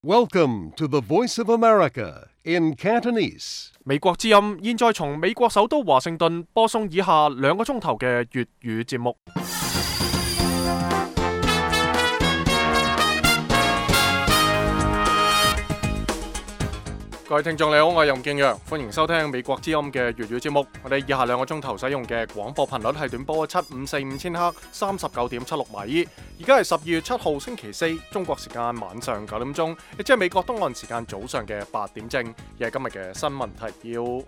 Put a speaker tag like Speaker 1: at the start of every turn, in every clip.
Speaker 1: Welcome to the Voice of America in Cantonese.
Speaker 2: 美國之音現在從美國首都華盛頓播送以下2個鐘頭嘅粵語節目。各位聽眾你好，我係任敬陽，歡迎收聽美國之音嘅粵語節目。我哋以下2個鐘頭使用嘅廣播頻率係短波7545000赫39.76米。而家係12月7號星期4，中國時間晚上9點鐘，亦即係美國東岸時間早上嘅8點正。而係今日嘅新聞提要。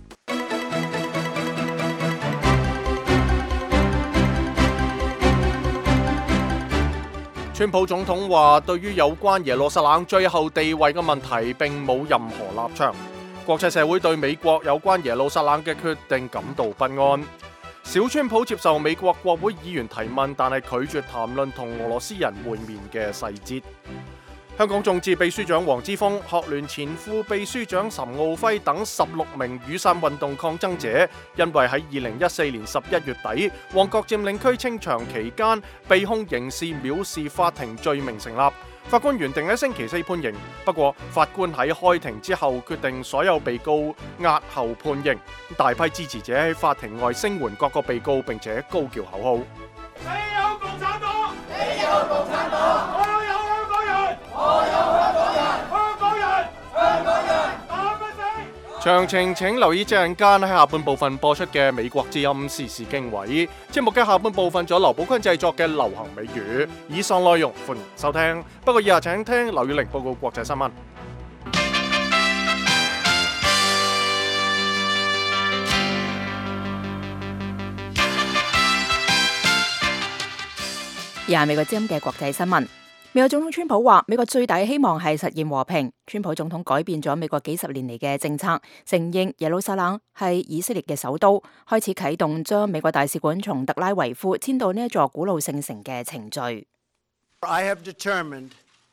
Speaker 2: 川普總統話，對於有關耶路撒冷最後地位嘅問題並冇任何立場。國際社會對美國有關耶路撒冷嘅決定感到不安。小川普接受美國國會議員提問，但係拒絕談論同俄羅斯人會面嘅細節。香港眾志秘書長黃之鋒、學聯前副秘書長岑敖暉等16名雨傘運動抗爭者，因為喺2014年11月底旺角佔領區清場期間被控刑事藐視法庭罪名成立，法官原定喺星期4判刑，不過法官喺開庭之後決定所有被告押後判刑。大批支持者喺法庭外聲援各個被告，並且高叫口號：
Speaker 3: 你有共產黨，你有共產黨，我有香港人，我有香港人，香港人，香港人，打不死。
Speaker 2: 詳情請留意這陣間喺下半部分播出嘅美國之音時事經緯。節目嘅下半部分仲有劉寶坤製作嘅流行美語。以上內容歡迎收聽。不過以下請聽劉宇玲報告國際新聞。
Speaker 4: 以下美國之音嘅國際新聞。美國總統川普話，美國最大嘅希望係實現和平。川普總統改變咗美國幾十年嚟嘅政策，承認耶路撒冷係以色列嘅首都，開始啟動將美國大使館從特拉維夫遷到呢一座古老聖城嘅程序。
Speaker 5: I have determined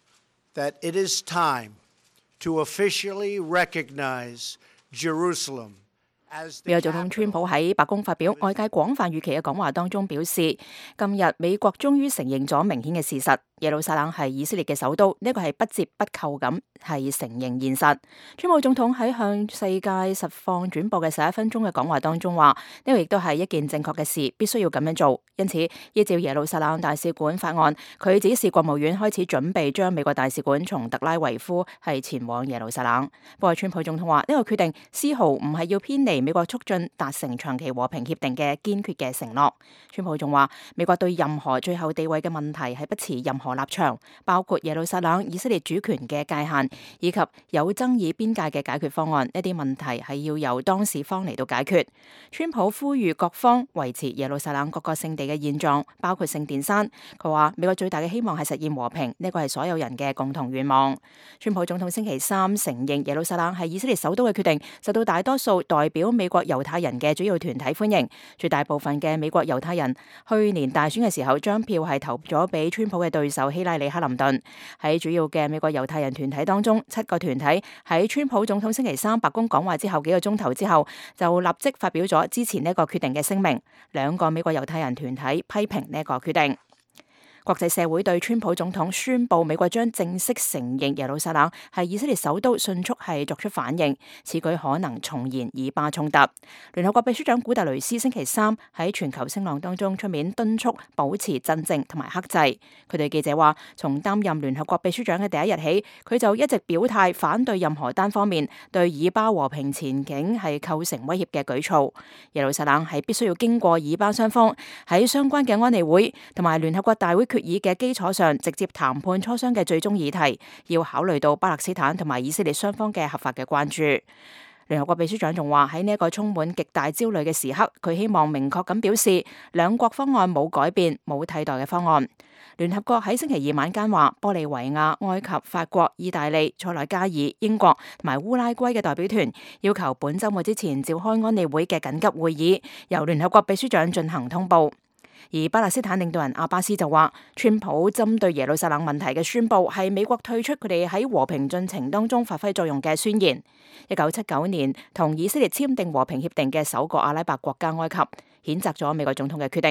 Speaker 5: that it is time to officially recognize Jerusalem。
Speaker 4: 美國總統川普喺白宮發表外界廣泛預期嘅講話當中表示，今日美國終於承認咗明顯嘅事實，耶路撒冷係以色列嘅首都，呢個係不折不扣咁係承認現實。川普總統喺向世界實況轉播嘅11分鐘嘅講話當中話，呢個亦都係一件正確嘅事，必須要咁樣做。因此，依照耶路撒冷大使館法案，佢指示國務院開始準備將美國大使館從特拉維夫係前往耶路撒冷。不過，川普總統話呢個決定絲毫唔係要偏離美國促進達成長期和平協定嘅堅決嘅承諾。川普仲話，美國對任何最後地位嘅問題係不持任何立場，包括耶路撒冷以色列主權嘅界限，以及有爭議邊界嘅解決方案。一啲問題係要由當事方嚟到解決。川普呼籲各方維持耶路撒冷各個聖地嘅現狀，包括聖殿山。佢話美國最大嘅希望係實現和平，呢個係所有人嘅共同願望。川普總統星期3承認耶路撒冷係以色列首都嘅決定，受到大多數代表美國猶太人嘅主要團體歡迎。絕大部分嘅美國猶太人去年大選嘅時候，將票係投咗俾川普嘅對手希拉里克林頓。喺主要嘅美國猶太人團體當中，7個團體喺川普總統星期3白宮講話之後幾個鐘頭之後，就立即發表咗支持呢個決定嘅聲明。2個美國猶太人團體批評呢個決定。國際社會對川普總統宣布美國將正式承認耶路撒冷係以色列首都迅速係作出反應，此舉可能重燃以巴衝突。聯合國秘書長古特雷斯星期3喺全球聲浪當中出面敦促保持鎮靜同埋克制。佢對記者話，從擔任聯合國秘書長嘅第一日起，佢就一直表態反對任何單方面對以巴和平前景係構成威脅嘅舉措。耶路撒冷係必須要經過以巴雙方喺相關嘅安理會同埋聯合國大會決議嘅基礎上直接談判磋商嘅最終議題，要考慮到巴勒斯坦同埋以色列雙方嘅合法嘅關注。聯合國秘書長仲話，喺呢一個充滿極大焦慮嘅時刻，佢希望明確咁表示，兩國方案冇改變，冇替代嘅方案。聯合國喺星期2晚間話，玻利維亞、埃及、法國、意大利、塞內加爾、英國同埋烏拉圭嘅代表團要求本週末之前召開安理會嘅緊急會議，由聯合國秘書長進行通報。而巴勒斯坦領導人阿巴斯就話，川普針對耶路撒冷問題嘅宣佈係美國退出佢哋喺和平進程當中發揮作用嘅宣言。1979年同以色列簽訂和平協定嘅首個阿拉伯國家埃及譴責咗美國總統嘅決定。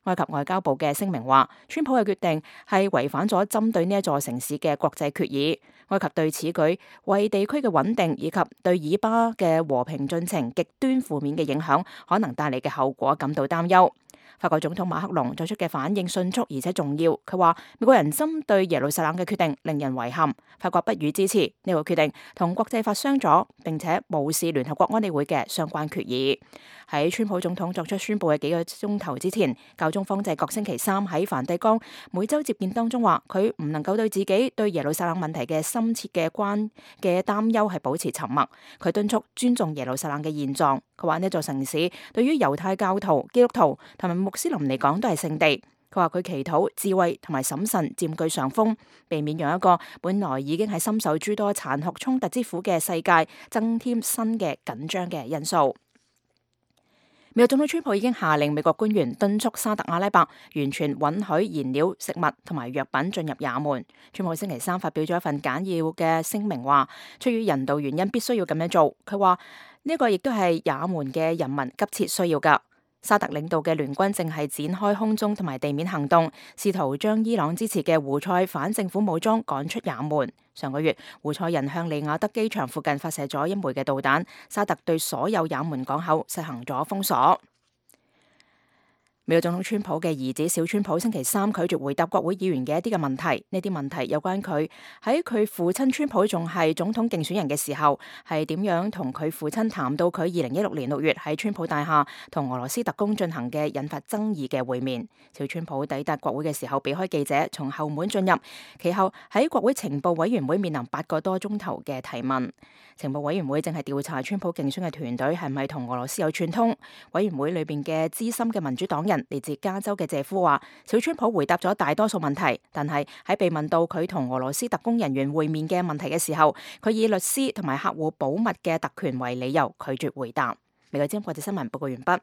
Speaker 4: 埃及外交部嘅聲明話，川普嘅決定係違反咗針對呢一座城市嘅國際決議。埃及對此舉為地區嘅穩定以及對以巴嘅和平進程極端負面嘅影響可能帶嚟嘅後果感到擔憂。法國總統馬克龍作出嘅反應迅速而且重要，佢話美國人針對耶路撒冷嘅決定令人遺憾，法國不予支持呢個決定，同國際法相左，並且無視聯合國安理會嘅相關決議。喺川普總統作出宣布嘅幾個鐘頭之前，教宗方濟各星期三喺梵蒂岡每週接見當中話，佢唔能夠對自己對耶路撒冷問題嘅深切嘅擔憂係保持沉默。佢敦促尊重耶路撒冷嘅現狀。佢話呢座城市對於猶太教徒、基督徒同埋穆斯林嚟講都係聖地。佢話佢祈禱智慧同埋審慎佔據上風，避免讓一個本來已經係深受諸多殘酷衝突之苦嘅世界增添新嘅緊張嘅因素。美國總統川普已經下令美國官員敦促沙特阿拉伯完全允許燃料、食物同埋藥品進入也門。川普星期三發表咗一份簡要嘅聲明，話出於人道原因必須要咁樣做。佢話呢個亦都係也門嘅人民急切需要㗎。沙特領導嘅聯軍正係展開空中同埋地面行動，試圖將伊朗支持嘅胡塞反政府武裝趕出也門。上個月，胡塞人向利雅得機場附近發射咗1枚嘅導彈，沙特對所有也門港口實行咗封鎖。美國總統川普嘅兒子小川普星期三拒絕回答國會議員嘅一啲嘅問題，呢啲問題有關佢喺佢父親川普仲係總統競選人嘅時候，係點樣同佢父親談到佢2016年6月喺川普大廈同俄羅斯特工進行嘅引發爭議嘅會面。小川普抵達國會嘅時候避開記者，從後門進入，其後喺國會情報委員會面臨8個多鐘頭嘅提問。情報委員會正係調查川普競選嘅團隊係咪同俄羅斯有串通。委員會裏邊嘅資深嘅民主黨人嚟自加州嘅謝夫話，小川普回答咗大多數問題，但係喺被問到佢同俄羅斯特工人員會面嘅問題嘅時候，佢以律師同埋客戶保密嘅特權為理由拒絕回答。美國之音國際新聞報告完畢。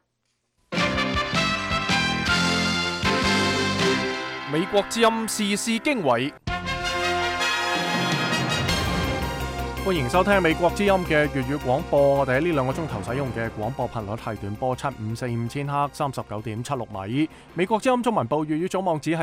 Speaker 2: 美國之音時事經緯。歡迎收聽美國之音嘅粵語廣播。我哋喺呢2個鐘頭使用嘅廣播頻率係短波7545千赫39.76米。美國之音中文部粵語總網址係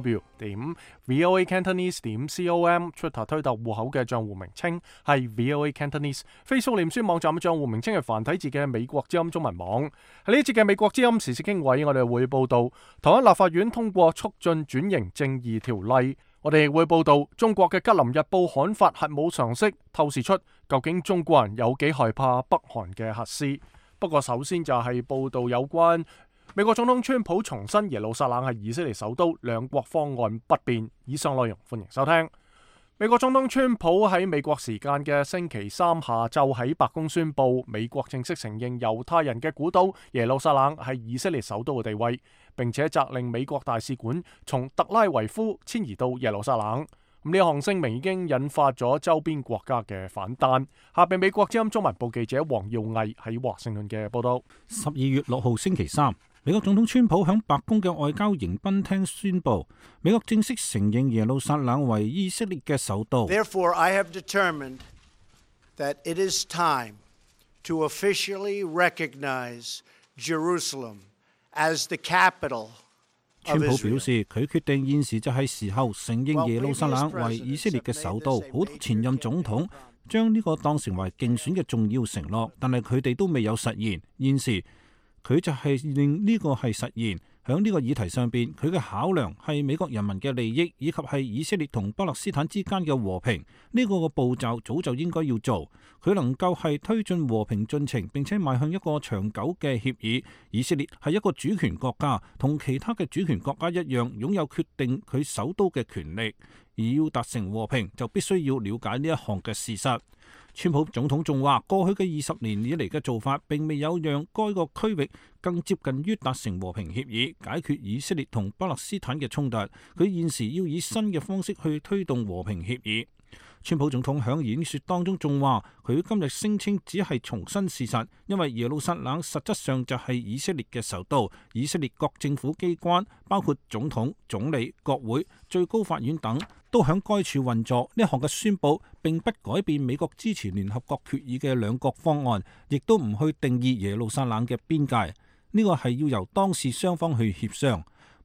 Speaker 2: 3w.voacantonese.com。Twitter 推特戶口嘅賬戶名稱係 VOA Cantonese。Facebook 臉書網站嘅賬戶名稱係繁體字嘅美國之音中文網。喺呢一節嘅美國之音時事經緯，我哋會報道台灣立法院通過促進轉型正義條例。我哋亦會報道中國嘅吉林日報刊發核武常識，透視出究竟中國人有幾害怕北韓嘅核試。不過首先就係報道有關美國總統川普重申耶路撒冷係以色列首都，兩國方案不變。以上內容歡迎收聽。美國總統川普喺美國時間嘅星期三下晝喺白宮宣布，美國正式承認猶太人嘅古都耶路撒冷係以色列首都嘅地位，並且責令美國大使館從特拉維夫遷移到耶路撒冷。呢項聲明已經引發咗周邊國家嘅反彈。下邊美國之音中文部記者黃耀毅喺華盛頓嘅報道。
Speaker 6: 12月6號星期三，美國總統川普響白宮嘅外交迎賓廳宣布，美國正式承認耶路撒冷為以色列嘅首都。
Speaker 5: Therefore, I have determined that it is time to officially recognize Jerusalem as the capital.
Speaker 6: 川普表示，佢決定現時就係時候承認耶路撒冷為以色列嘅首都。好多前任總統將呢個當成為競選嘅重要承諾，但係佢哋都未有實現。現時佢就係令呢個係實現。響呢個議題上邊，佢嘅考量係美國人民嘅利益，以及係以色列同巴勒斯坦之間嘅和平。呢個嘅步驟早就應該要做。佢能夠係推進和平進程，並且邁向一個長久嘅協議。以色列係一個主權國家，同其他嘅主權國家一樣，擁有決定佢首都嘅權力。而要達成和平，就必須要了解呢一項嘅事實。川普總統仲話，過去嘅20年以嚟嘅做法並未有讓該個區域更接近於達成和平協議，解決以色列同巴勒斯坦嘅衝突。佢現時要以新嘅方式去推動和平協議。川普總統響演說當中仲話，佢今日聲稱只係重申事實，因為耶路撒冷實質上就係以色列嘅首都，以色列各政府機關包括總統、總理、國會、最高法院等都響該處運作。呢項嘅宣佈並不改變美國支持聯合國決議嘅兩國方案，亦都唔去定義耶路撒冷嘅邊界。呢個係要由當事雙方去協商。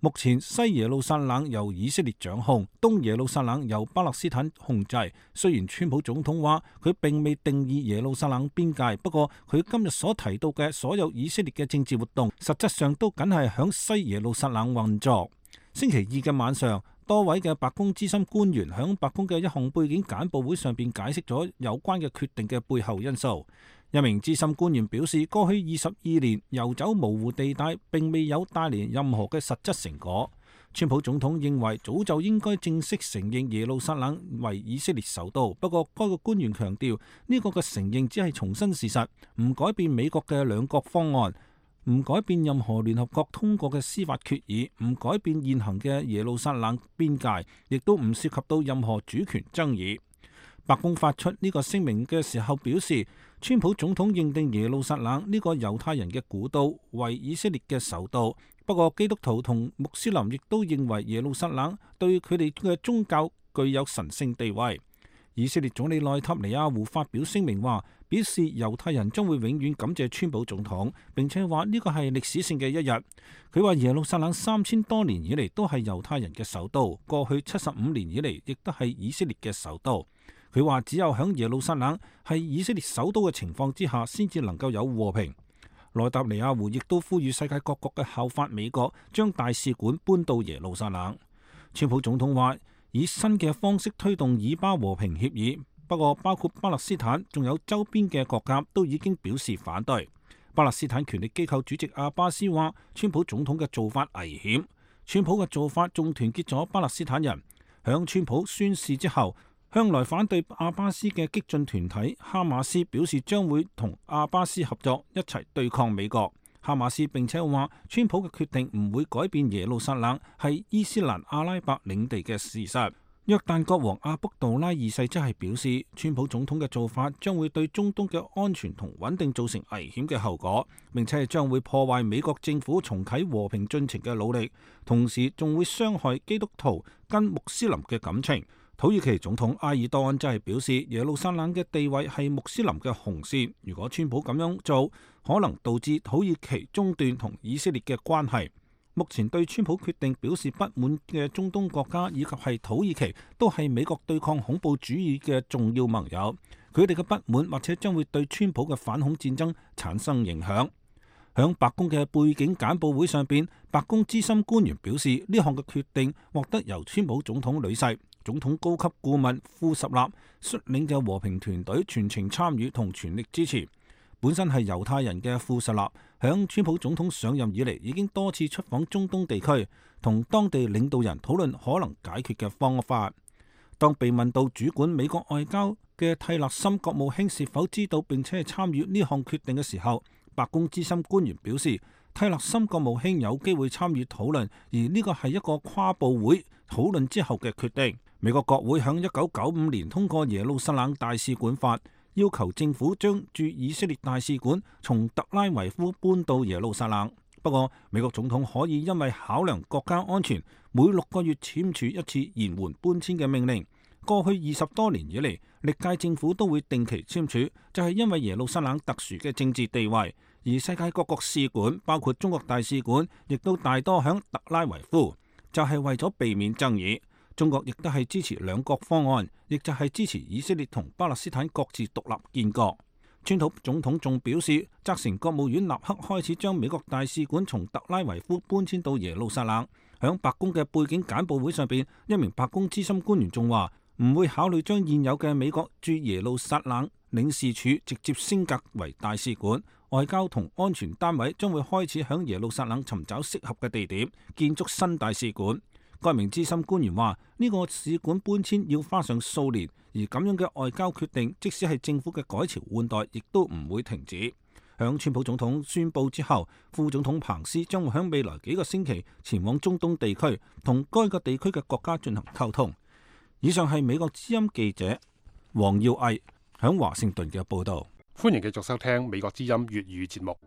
Speaker 6: 目前西耶路撒冷由以色列掌控，東耶路撒冷由巴勒斯坦控制。雖然川普總統話佢並未定義耶路撒冷邊界，不過佢今日所提到嘅所有以色列嘅政治活動，實質上都僅係響西耶路撒冷運作。星期二嘅晚上，多位嘅白宮資深官員響白宮嘅一項背景簡報會上邊解釋咗有關嘅決定嘅背後因素。一名資深官員表示，過去22年遊走模糊地帶並未有帶嚟任何嘅實質成果。川普總統認為早就應該正式承認耶路撒冷為以色列首都，不過該個官員強調呢個嘅承認只係重申事實，唔改變美國嘅兩國方案，唔改變任何聯合國通過嘅司法決議，唔改變現行嘅耶路撒冷邊界，亦都唔涉及到任何主權爭議。白宮發出呢個聲明嘅時候表示，川普總統認定耶路撒冷呢個猶太人嘅古都為以色列嘅首都，不過基督徒同穆斯林亦都認為耶路撒冷對佢哋嘅宗教具有神聖地位。以色列總理內塔尼亞胡發表聲明話，表示猶太人將會永遠感謝川普總統，並且話呢個係歷史性嘅一日。佢話耶路撒冷3000多年以嚟都係猶太人嘅首都，過去75年以嚟亦都係以色列嘅首都。佢話只有響耶路撒冷係以色列首都嘅情況之下，先至能夠有和平。內塔尼亞胡亦都呼籲世界各國嘅效法美國，將大使館搬到耶路撒冷。川普總統話以新嘅方式推動以巴和平協議，不過包括巴勒斯坦仲有周邊嘅國家都已經表示反對。巴勒斯坦權力機構主席阿巴斯話，川普總統嘅做法危險。川普嘅做法仲團結咗巴勒斯坦人。響川普宣誓之後，向來反對阿巴斯嘅激進團體哈馬斯表示將會同阿巴斯合作，一齊對抗美國。哈馬斯並且話，川普嘅決定唔會改變耶路撒冷係伊斯蘭阿拉伯領地嘅事實。約旦國王阿卜杜拉二世則係表示，川普總統嘅做法將會對中東嘅安全同穩定造成危險嘅後果，並且係將會破壞美國政府重啟和平進程嘅努力，同時仲會傷害基督徒跟穆斯林嘅感情。土耳其總統埃爾多安則係表示，耶路撒冷嘅地位係穆斯林嘅紅線，如果川普咁樣做，可能導致土耳其中斷同以色列嘅關係。目前對川普決定表示不滿嘅中東國家以及係土耳其，都係美國對抗恐怖主義嘅重要盟友。佢哋嘅不滿或者將會對川普嘅反恐戰爭產生影響。響白宮嘅背景簡報會上邊，白宮資深官員表示，呢項嘅決定獲得由川普總統女婿、總統高級顧問庫什納率領嘅和平團隊全程參與同全力支持。本身係猶太人嘅庫什納，響川普總統上任以嚟已經多次出訪中東地區，同當地領導人討論可能解決嘅方法。當被問到主管美國外交嘅蒂勒森國務卿是否知道並且係參與呢項決定嘅時候，白宮資深官員表示，蒂勒森國務卿有機會參與討論，而呢個係一個跨部會討論之後嘅決定。美國國會響1995年通過耶路撒冷大使館法，要求政府將駐以色列大使館從特拉維夫搬到耶路撒冷。不過，美國總統可以因為考量國家安全，每6個月簽署一次延緩搬遷嘅命令。過去20多年以嚟，歷屆政府都會定期簽署，就係因為耶路撒冷特殊嘅政治地位。而世界各國使館，包括中國大使館，亦都大多響特拉維夫，就係為咗避免爭議。中國亦都係支持兩國方案，亦就係支持以色列同巴勒斯坦各自獨立建國。川普總統仲表示，責成國務院立刻開始將美國大使館從特拉維夫搬遷到耶路撒冷。響白宮嘅背景簡報會上邊，一名白宮資深官員仲話唔會考慮將現有嘅美國駐耶路撒冷領事處直接升格為大使館。外交同安全單位將會開始響耶路撒冷尋找適合嘅地點，建築新大使館。該名資深官員話：呢個使館搬遷要花上數年，而咁樣嘅外交決定，即使係政府嘅改朝換代，亦都唔會停止。響川普總統宣布之後，副總統彭斯將會響未來幾個星期前往中東地區，同該個地區嘅國家進行溝通。以上係美國之音記者黃耀毅響華盛頓嘅報道。
Speaker 2: 歡迎繼續收聽美國之音粵語節目。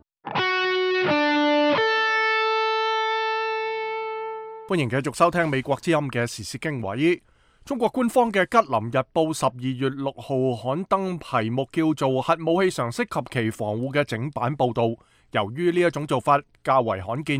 Speaker 2: 歡迎繼續收聽美國之音嘅時事經緯。中國官方嘅吉林日報12月6號刊登題目叫做核武器常識及其防護嘅整版報道。由於呢一種做法較為罕見，呢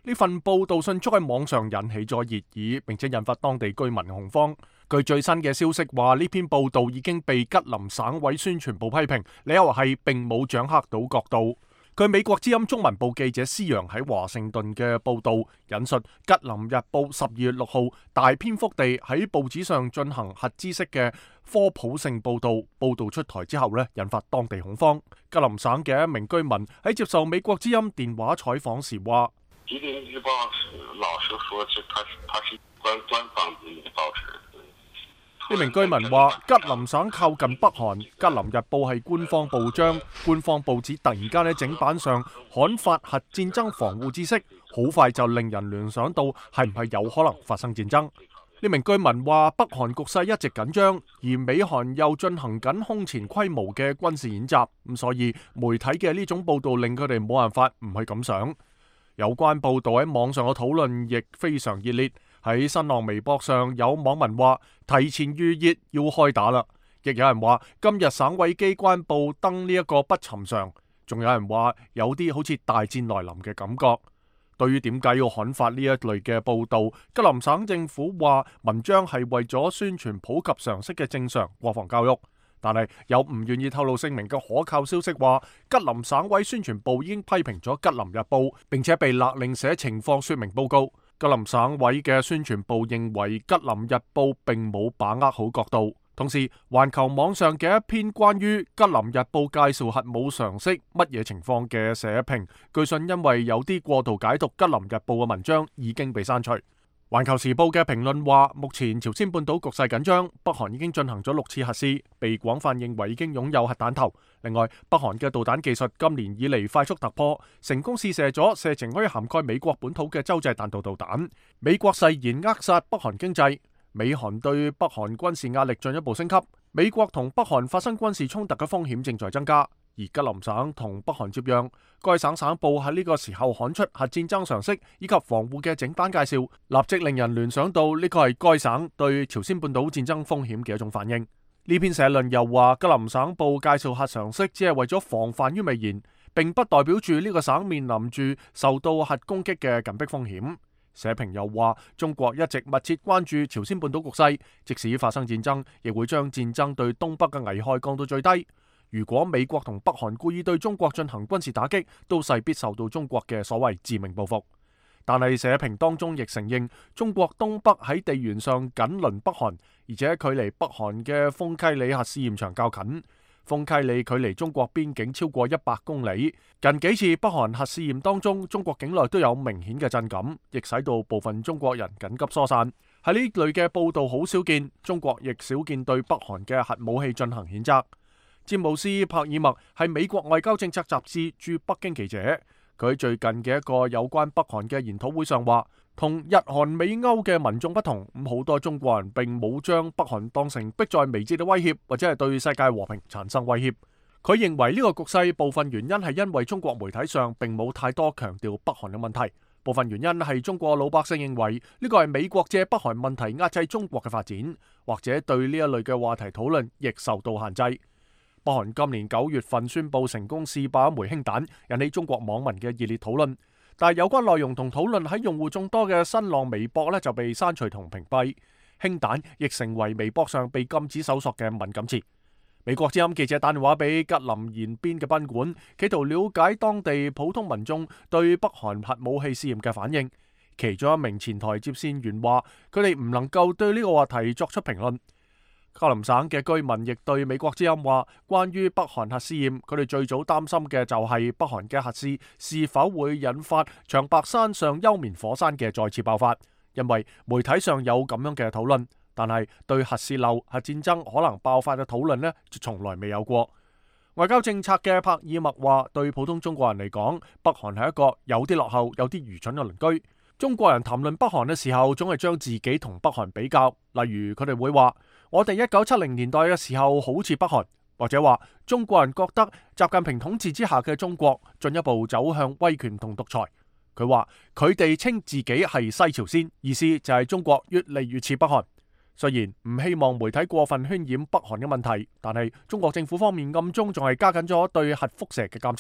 Speaker 2: 呢份報道迅速喺網上引起咗熱議，並且引發當地居民恐慌。據最新嘅消息話，呢篇報道已經被吉林省委宣傳部批評，理由係並冇掌握到角度。據美國之音中文部記者施陽喺華盛頓嘅報道引述吉林日報12月6號大篇幅地喺報紙上進行核知識嘅科普性報道，報道出台之後引發當地恐慌。吉林省嘅一名居民喺接受美國之音電話採訪時話：
Speaker 7: 吉林日報老實說，它是官方的報紙。
Speaker 2: 呢名居民話：吉林省靠近北韓，吉林日報係官方報章，官方報紙突然間喺整版上刊發核戰爭防護知識，好快就令人聯想到係唔係有可能發生戰爭。呢名居民話：北韓局勢一直緊張，而美韓又進行緊空前規模嘅軍事演習，咁所以媒體嘅呢種報導令佢哋冇辦法唔係咁想。有關報導喺網上嘅討論亦非常熱烈。喺新浪微博上有網民話提前預熱要開打啦，亦有人話今日省委機關報登呢一個不尋常，仲有人話有啲好似大戰來臨嘅感覺。對於點解要刊發呢一類嘅報導，吉林省政府話文章係為咗宣傳普及常識嘅正常國防教育，但係有唔願意透露姓名嘅可靠消息話，吉林省委宣傳部已經批評咗吉林日報，並且被勒令寫情況說明報告。吉林省委嘅宣傳部認為吉林日報並冇把握好角度，同時環球網上嘅一篇關於吉林日報介紹核武常識乜嘢情況嘅社評，據信因為有啲過度解讀吉林日報嘅文章已經被刪除。環球時報嘅評論話，目前朝鮮半島局勢緊張，北韓已經進行咗6次核試，被廣泛認為已經擁有核彈頭。另外，北韓嘅導彈技術今年以嚟快速突破，成功試射咗射程可以涵蓋美國本土嘅洲際彈道導彈。美國誓言扼殺北韓經濟，美韓對北韓軍事壓力進一步升級，美國同北韓發生軍事衝突嘅風險正在增加。而吉林省同北韓接壤，該省省報喺呢個時候刊出核戰爭常識以及防護嘅整版介紹，立即令人聯想到呢個係該省對朝鮮半島戰爭風險嘅一種反應。呢篇社論又話，吉林省報介紹核常識只係為咗防範於未然，並不代表住呢個省面臨住受到核攻擊嘅緊迫風險。社評又話，中國一直密切關注朝鮮半島局勢，即使發生戰爭，亦會將戰爭對東北嘅危害降到最低。如果美國同北韓故意對中國進行軍事打擊，都勢必受到中國嘅所謂致命報復。但係社評當中亦承認，中國東北喺地緣上緊鄰北韓，而且距離北韓嘅豐溪里核試驗場較近。豐溪里距離中國邊境超過100公里。近幾次北韓核試驗當中，中國境內都有明顯嘅震感，亦使到部分中國人緊急疏散。喺呢類嘅報道好少見，中國亦少見對北韓嘅核武器進行譴責。詹姆斯·帕爾默係美國外交政策雜誌駐北京記者，佢喺最近嘅一個有關北韓嘅研討會上話，同日韓美歐嘅民眾不同，好多中國人並冇將北韓當成迫在眉睫嘅威脅，或者係對世界和平產生威脅。佢認為呢個局勢部分原因係因為中國媒體上並冇太多強調北韓嘅問題，部分原因係中國老百姓認為呢個係美國借北韓問題壓制中國嘅發展，或者對呢一類嘅話題討論亦受到限制。北韓今年9月份宣布成功試爆一枚氫彈，引起中國網民嘅熱烈討論。但係有關內容同討論喺用戶眾多嘅新浪微博就被刪除同屏蔽。氫彈亦成為微博上被禁止搜索嘅敏感詞。美國之音記者打電話俾吉林延邊嘅賓館，企圖了解當地普通民眾對北韓核武器試驗嘅反應。其中一名前台接線員話，佢哋唔能夠對呢個話題作出評論。吉林省嘅居民亦對美國之音話，關於北韓核試驗，佢哋最早擔心嘅就係北韓嘅核試是否會引發長白山上休眠火山嘅再次爆發，因為媒體上有咁樣嘅討論，但係對核洩漏、核戰爭可能爆發嘅討論呢，就從來未有過。外交政策嘅帕爾默話，對普通中國人嚟講，北韓係一個有啲落後、有啲愚蠢嘅鄰居。中國人談論北韓嘅時候，總係將自己同北韓比較，例如佢哋會話，我哋1970年代嘅時候好似北韓，或者話中國人覺得習近平統治之下嘅中國進一步走向威權同獨裁。佢話佢哋稱自己係西朝鮮，意思就係中國越嚟越似北韓。雖然唔希望媒體過分渲染北韓嘅問題，但係中國政府方面暗中仲係加緊咗對核輻射嘅監察。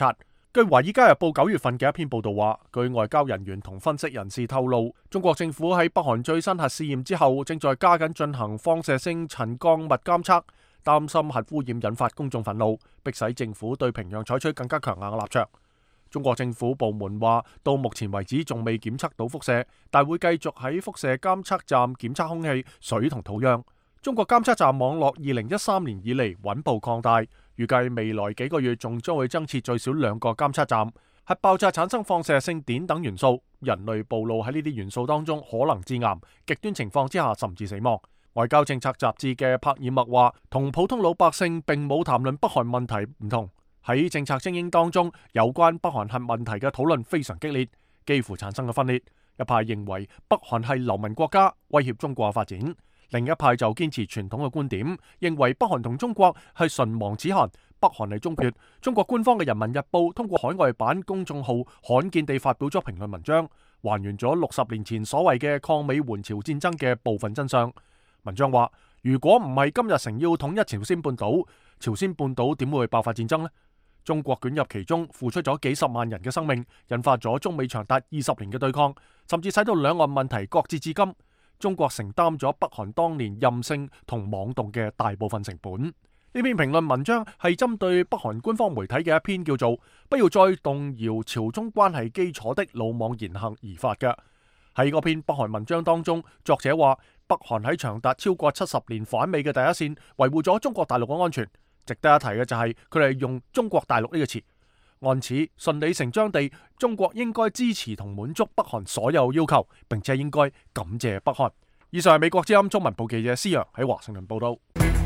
Speaker 2: 據《華爾街日報》9月份嘅一篇報道話，據外交人員同分析人士透露，中國政府喺北韓最新核試驗之後，正在加緊進行放射性陳鋼物監測，擔心核污染引發公眾憤怒，迫使政府對平壤採取更加強硬嘅立場。中國政府部門話，到目前為止仲未檢測到輻射，但會繼續喺輻射監測站檢測空氣、水同土壤。中國監測站網絡2013年以嚟穩步擴大，預計未來幾個月仲將會增設最少2個監測站。核爆炸產生放射性碘等元素，人類暴露喺呢啲元素當中可能致癌，極端情況之下甚至死亡。外交政策雜誌嘅帕爾默話，同普通老百姓並冇談論北韓問題唔同，喺政策精英當中，有關北韓核問題嘅討論非常激烈，幾乎產生咗分裂。一派認為北韓係流民國家，威脅中國發展。另一派就堅持傳統嘅觀點，認為北韓同中國係唇亡齒寒，北韓係中國。中國官方嘅《人民日報》通過海外版公眾號罕見地發表咗評論文章，還原咗60年前所謂嘅抗美援朝戰爭嘅部分真相。文章話，如果唔係金日成要統一朝鮮半島，朝鮮半島點會爆發戰爭呢？中國捲入其中，付出咗幾十萬人嘅生命，引發咗中美長達20年嘅對抗，甚至使到兩岸問題擱置至今。中國承擔咗北韓當年任性同妄動嘅大部分成本。呢篇評論文章係針對北韓官方媒體嘅一篇叫做《不要再動搖朝中關係基礎的魯莽言行》而發嘅。喺嗰篇北韓文章當中，作者話北韓喺長達超過70年反美嘅第一線，維護咗中國大陸嘅安全。值得一提嘅就係佢哋用中國大陸呢個詞，按此順理成章地，中國應該支持同滿足北韓所有要求，並且應該感謝北韓。以上係美國之音中文部記者施洋喺華盛頓報道。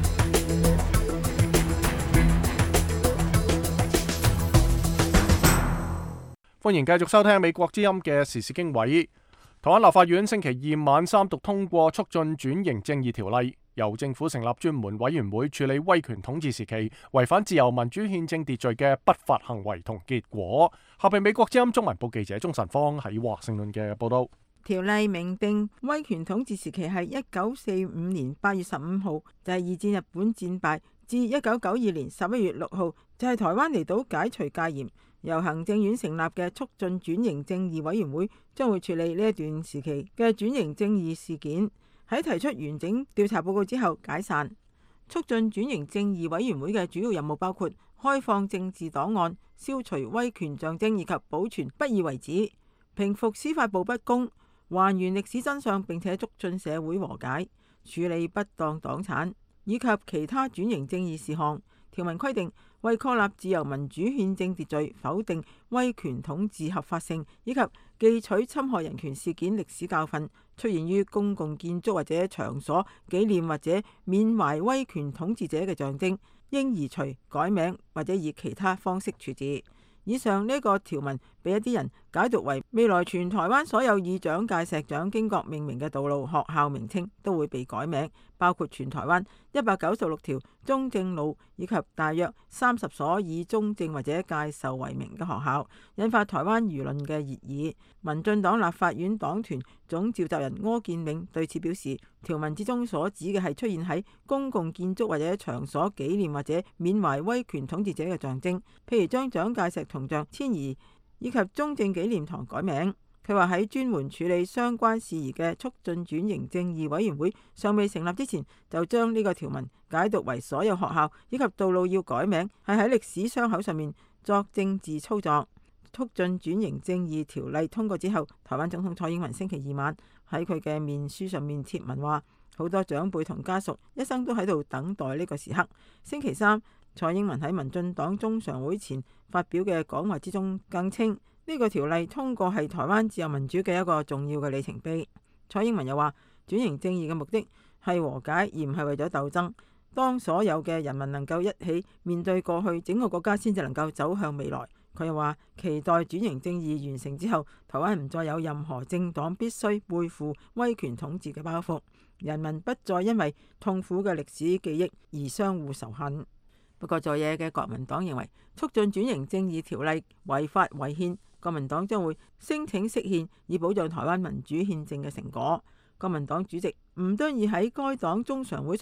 Speaker 2: 歡迎繼續收聽美國之音嘅時事經緯。台灣立法院星期二晚三讀通過促進轉型正義條例，由政府成立專門委員會處理威權統治時期違反自由民主憲政秩序嘅不法行為同結果。下邊美國之音中文部記者鍾晨芳喺華盛頓嘅報道。
Speaker 8: 條例明定威權統治時期係1945年8月15號，就係二戰日本戰敗，至1992年11月6號，就係台灣離島解除戒嚴。由行政院成立嘅促進轉型正義委員會將會處理呢一段時期嘅轉型正義事件。喺提出完整調查報告之後解散。促進轉型正義委員會嘅主要任務包括開放政治檔案、消除威權象徵以及保存不義遺址、平復司法部不公、還原歷史真相並且促進社會和解、處理不當黨產以及其他轉型正義事項。條文規定，為確立自由民主憲政秩序，否定威權統治合法性，以及記取侵害人權事件歷史教訓，出現於公共建築或者場所紀念或者緬懷威權統治者嘅象徵，應移除、改名或者以其他方式處置。以上呢個條文被一啲人解讀為未來全台灣所有以蔣介石蔣經國命名嘅道路、學校名稱都會被改名，包括全台灣196條中正路以及大約30所以中正或者介壽為名嘅學校，引發台灣輿論嘅熱議。民進黨立法院黨團總召集人柯建銘對此表示，條文之中所指嘅係出現喺公共建築或者場所紀念或者緬懷威權統治者嘅象徵，譬如將蔣介石銅像遷移以及中正紀念堂改名。佢話喺專門處理相關事宜嘅促進轉型正義委員會尚未成立之前，就將呢個條文解讀為所有學校以及道路要改名係喺歷史傷口上面作政治操作。促進轉型正義條例通過之後，台灣總統蔡英文星期二晚喺佢嘅面書上面貼文話，好多長輩同家屬一生都喺度等待呢個時刻。星期三，蔡英文喺民進黨中常會前發表嘅講話之中更稱，呢個條例通過係台灣自由民主嘅一個重要嘅里程碑。蔡英文又話，轉型正義嘅目的係和解，而唔係為咗鬥爭。當所有嘅人民能夠一起面對過去，整個國家先至能夠走向未來。佢又話，期待轉型正義完成之後，台灣唔再有任何政黨必須背負威權統治嘅包袱，人民不再因為痛苦嘅歷史記憶而相互仇恨。不過在野嘅國民黨認為促進轉型正義條例違法違憲，國民黨將會聲請釋憲，以保障台灣民主憲政嘅成果。國民黨主席吳敦義喺該黨中常會上面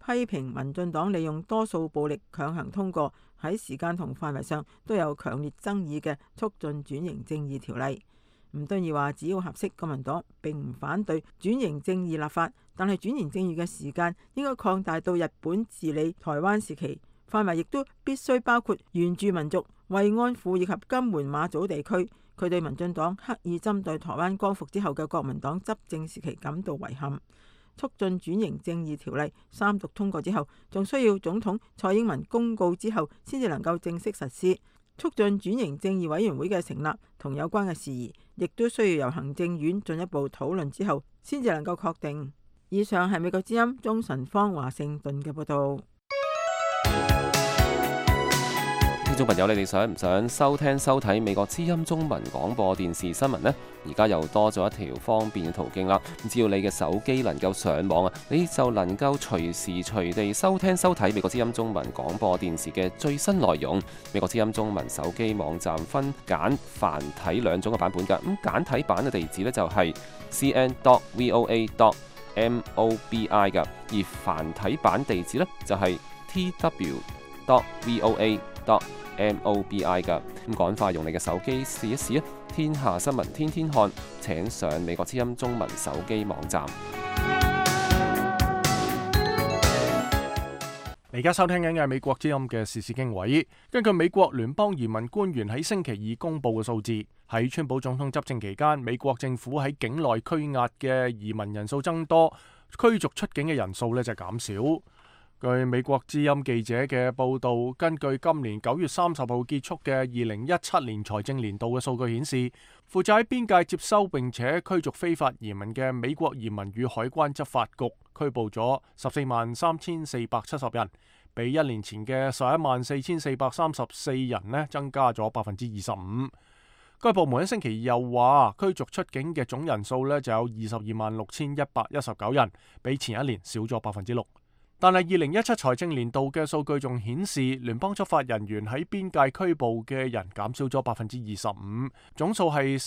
Speaker 8: 批評民進黨利用多數暴力強行通過喺時間同範圍上都有強烈爭議嘅促進轉型正義條例。吳敦義話：只要合適，國民黨並唔反對轉型正義立法，但係轉型正義嘅時間應該擴大到日本治理台灣時期，範圍亦都必須包括原住民族、慰安婦以及金門馬祖地區。佢對民進黨刻意針對台灣光復之後嘅國民黨執政時期感到遺憾。促進轉型正義條例三讀通過之後，仲需要總統蔡英文公告之後先至能夠正式實施。促進轉型正義委員會嘅成立同有關嘅事宜，亦都需要由行政院進一步討論之後先至能夠確定。以上係美國之音鍾晨芳華盛頓嘅報道。
Speaker 9: 聽眾朋友，你哋想唔想收聽收睇美國之音中文廣播電視新聞呢？而家又多咗一條方便嘅途徑啦！只要你嘅手機能夠上網啊，你就能夠隨時隨地收聽收睇美國之音中文廣播電視嘅最新內容。美國之音中文手機網站分簡繁體兩種嘅版本㗎。咁簡體版嘅地址呢，就係 cn.voa.mobi 㗎，而繁體版地址呢，就係 tw.voa.mobi 噶。咁趕快用你嘅手機試一試啊！天下新聞天天看，請上美國之音中文手機網站。
Speaker 2: 你而家收聽緊嘅係美國之音嘅時事經緯。根據美國聯邦移民官員喺星期二公布嘅數字，喺川普總統執政期間，美國政府喺境內拘押嘅移民人數增多，驅逐出境嘅人數呢就減少。據美國之音記者嘅報道，根據今年9月30號結束嘅2017年財政年度嘅數據顯示，負責喺邊界接收並且驅逐非法移民嘅美國移民與海關執法局拘捕咗143470人，比一年前嘅1143434人呢增加咗25%。該部門喺星期二又話，驅逐出境嘅總人數呢就有226119人，比前一年少咗6%。但係2017財政年度嘅數據仲顯示，聯邦執法人員喺邊界拘捕嘅人減少咗25%，總數係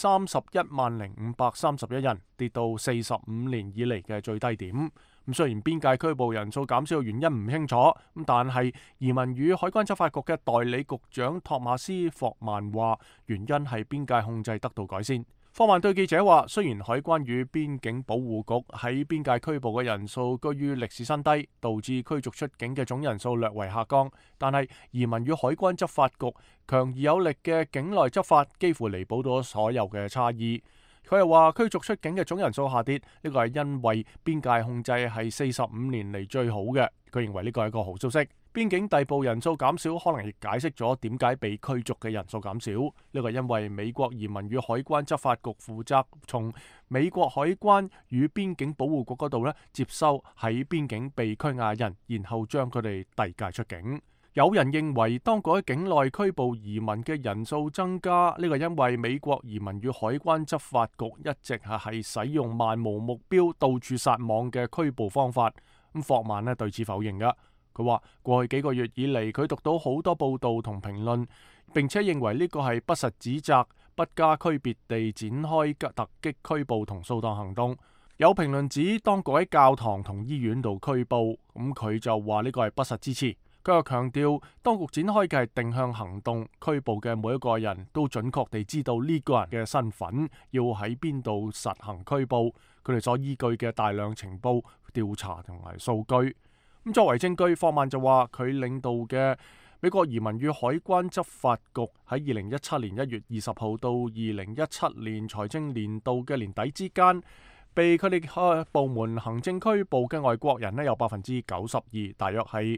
Speaker 2: 310531人，跌到45年以嚟嘅最低點。咁雖然邊界拘捕人數減少嘅原因唔清楚，但係移民與海關執法局嘅代理局長托馬斯霍曼話，原因係邊界控制得到改善。霍曼對記者話，雖然海關與邊境保護局喺邊界拘捕嘅人數居於歷史新低，導致驅逐出境嘅總人數略為下降，但係移民與海關執法局強而有力嘅境內執法幾乎彌補咗所有嘅差異。佢又話，驅逐出境嘅總人數下跌，呢個係因為邊界控制係45年嚟最好嘅。佢認為呢個係一個好消息。邊境逮捕人數減少，可能亦解釋咗點解被驅逐嘅人數減少。呢個係因為美國移民與海關執法局負責從美國海關與邊境保護局嗰度接收喺邊境被拘押人，然後將佢哋遞解出境。有人認為當局喺境內拘捕移民嘅人數增加，呢個因為美國移民與海關執法局一直係使用漫無目標、到處撒網嘅拘捕方法。咁霍曼對此否認㗎。佢話過去幾個月以嚟，佢讀到好多報道同評論，並且認為呢個係不實指責，不加區別地展開突擊拘捕同掃蕩行動。有評論指當局喺教堂同醫院度拘捕，佢就話呢個係不實之詞。佢又強調，當局展開嘅係定向行動，拘捕嘅每一個人都準確地知道呢個人嘅身份，要喺邊度實行拘捕，佢哋所依據嘅大量情報調查同埋數據。作為證據，霍曼就話佢領導嘅美國移民與海關執法局喺2017年1月20號到2017年財政年度嘅年底之間，被佢哋部門行政拘捕嘅外國人有92%，大約係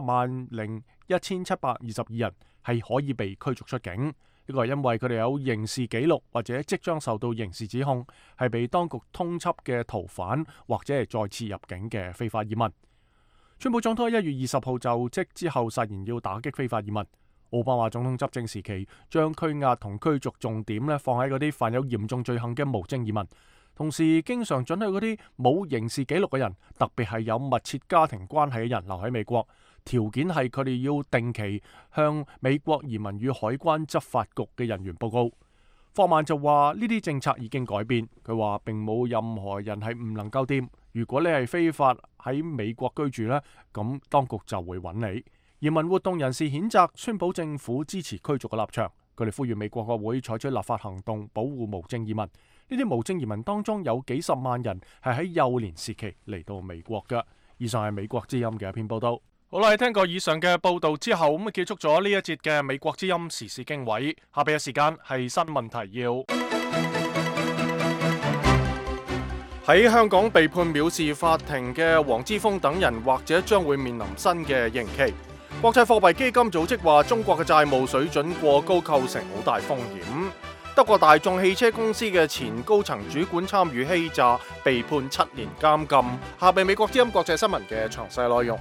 Speaker 2: 101722人係可以被驅逐出境。呢個係因為佢哋有刑事記錄或者即將受到刑事指控，係被當局通緝嘅逃犯或者係再次入境嘅非法移民。川普總統喺1月20號就職之後，誓言要打擊非法移民。奧巴馬總統執政時期，將拘押同驅逐重點放喺嗰啲犯有嚴重罪行嘅無證移民，同時經常准許嗰啲冇刑事記錄嘅人，特別係有密切家庭關係嘅人留喺美國，條件係佢哋要定期向美國移民與海關執法局嘅人員報告。霍曼就話呢啲政策已經改變，佢話並冇任何人係唔能夠掂。如果你係非法喺美國居住呢，咁當局就會揾你。移民活動人士譴責川普政府支持驅逐嘅立場，佢哋呼籲美國國會採取立法行動保護無證移民。呢啲無證移民當中有幾十萬人係喺幼年時期嚟到美國嘅。以上係美國之音嘅一篇報道。好啦，聽過以上嘅報道之後，咁結束咗呢一節嘅美國之音時事經緯。下邊嘅時間係新聞提要。喺香港被判藐視法庭嘅黃之鋒等人，或者將會面臨新嘅刑期。國際貨幣基金組織話，中國嘅債務水準過高，構成好大風險。德國大眾汽車公司嘅前高層主管參與欺詐，被判7年監禁。下邊美國之音國際新聞嘅詳細內容。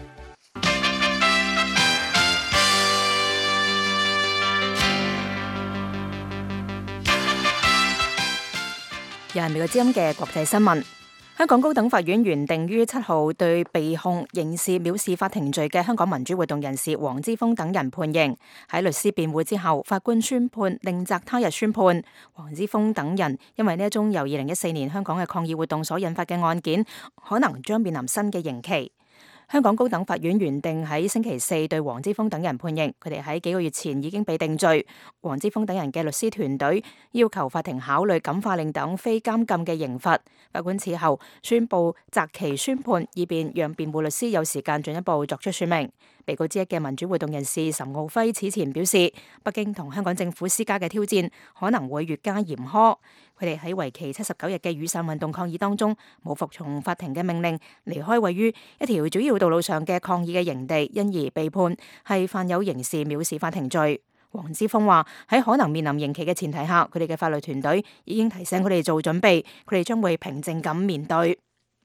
Speaker 4: 又係美國之音嘅國際新聞。香港高等法院原定於7號對被控刑事藐視法庭罪嘅香港民主活動人士黃之鋒等人判刑。喺律師辯護之後，法官宣判另擇他日宣判。黃之鋒等人因為呢一宗由2014年香港嘅抗議活動所引發嘅案件，可能將面臨新嘅刑期。香港高等法院原定喺星期四對黃之鋒等人判刑，佢哋喺幾個月前已經被定罪。黃之鋒等人嘅律師團隊要求法庭考慮感化令等非監禁嘅刑罰。法官此後宣布擇期宣判，以便讓辯護律師有時間進一步作出說明。被告之一嘅民主活動人士岑敖暉此前表示，北京同香港政府施加嘅挑戰可能會越加嚴苛。佢哋喺為期79日嘅雨傘運動抗議當中，冇服從法庭嘅命令，離開位於一條主要道路上嘅抗議嘅營地，因而被判係犯有刑事藐視法庭罪。黃之鋒話喺可能面臨刑期嘅前提下，佢哋嘅法律團隊已經提醒佢哋做準備，佢哋將會平靜咁面對。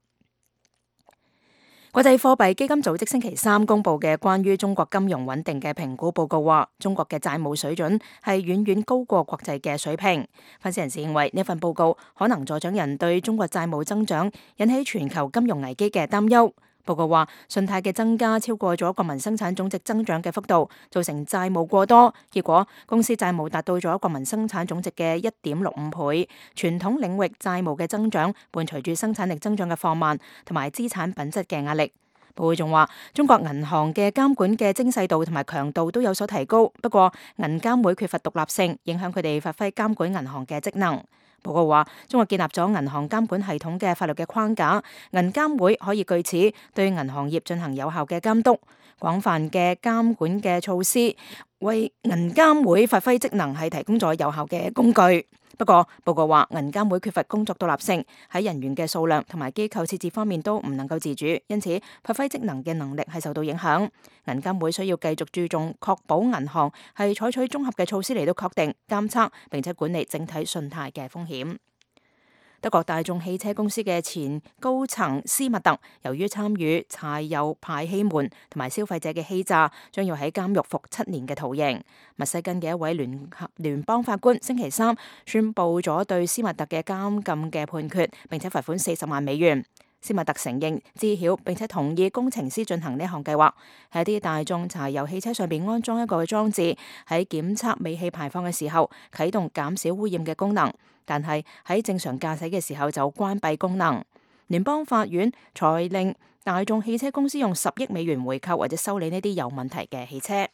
Speaker 4: 國際貨幣基金組織星期三公布嘅關於中國金融穩定嘅評估報告話，中國嘅債務水準係遠遠高過國際嘅水平。分析人士認為呢份報告可能助長人對中國債務增長引起全球金融危機嘅擔憂。報告話，信貸嘅增加超過咗國民生產總值增長嘅幅度，造成債務過多。結果，公司債務達到咗國民生產總值嘅1.65倍。傳統領域債務嘅增長伴隨住生產力增長嘅放慢，同埋資產品質嘅壓力。報告仲話，中國銀行嘅監管嘅精細度同埋強度都有所提高，不過銀監會缺乏獨立性，影響佢哋發揮監管銀行嘅職能。報告話，中國建立咗銀行監管系統嘅法律嘅框架，銀監會可以據此對銀行業進行有效嘅監督。廣泛嘅監管嘅措施為銀監會發揮職能係提供咗有效嘅工具。不過，報告話銀監會缺乏工作獨立性，喺人員嘅數量同埋機構設置方面都唔能夠自主，因此發揮職能嘅能力係受到影響。銀監會需要繼續注重確保銀行係採取綜合嘅措施嚟到確定、監測並且管理整體信貸嘅風險。德國大眾汽車公司嘅前高層斯密特，由於參與柴油排氣門同埋消費者嘅欺詐，將要喺監獄服7年嘅徒刑。密西根嘅一位聯邦法官星期三宣布咗對斯密特嘅監禁嘅判決，並且罰款40萬美元。斯密特承認知曉並且同意工程師進行呢項計劃，喺啲大眾柴油汽車上邊安裝一個裝置，喺檢測尾氣排放嘅時候啟動減少污染嘅功能，但係喺正常駕駛嘅時候就關閉功能。聯邦法院裁令大眾汽車公司用10億美元回購或者修理呢啲有問題嘅汽車。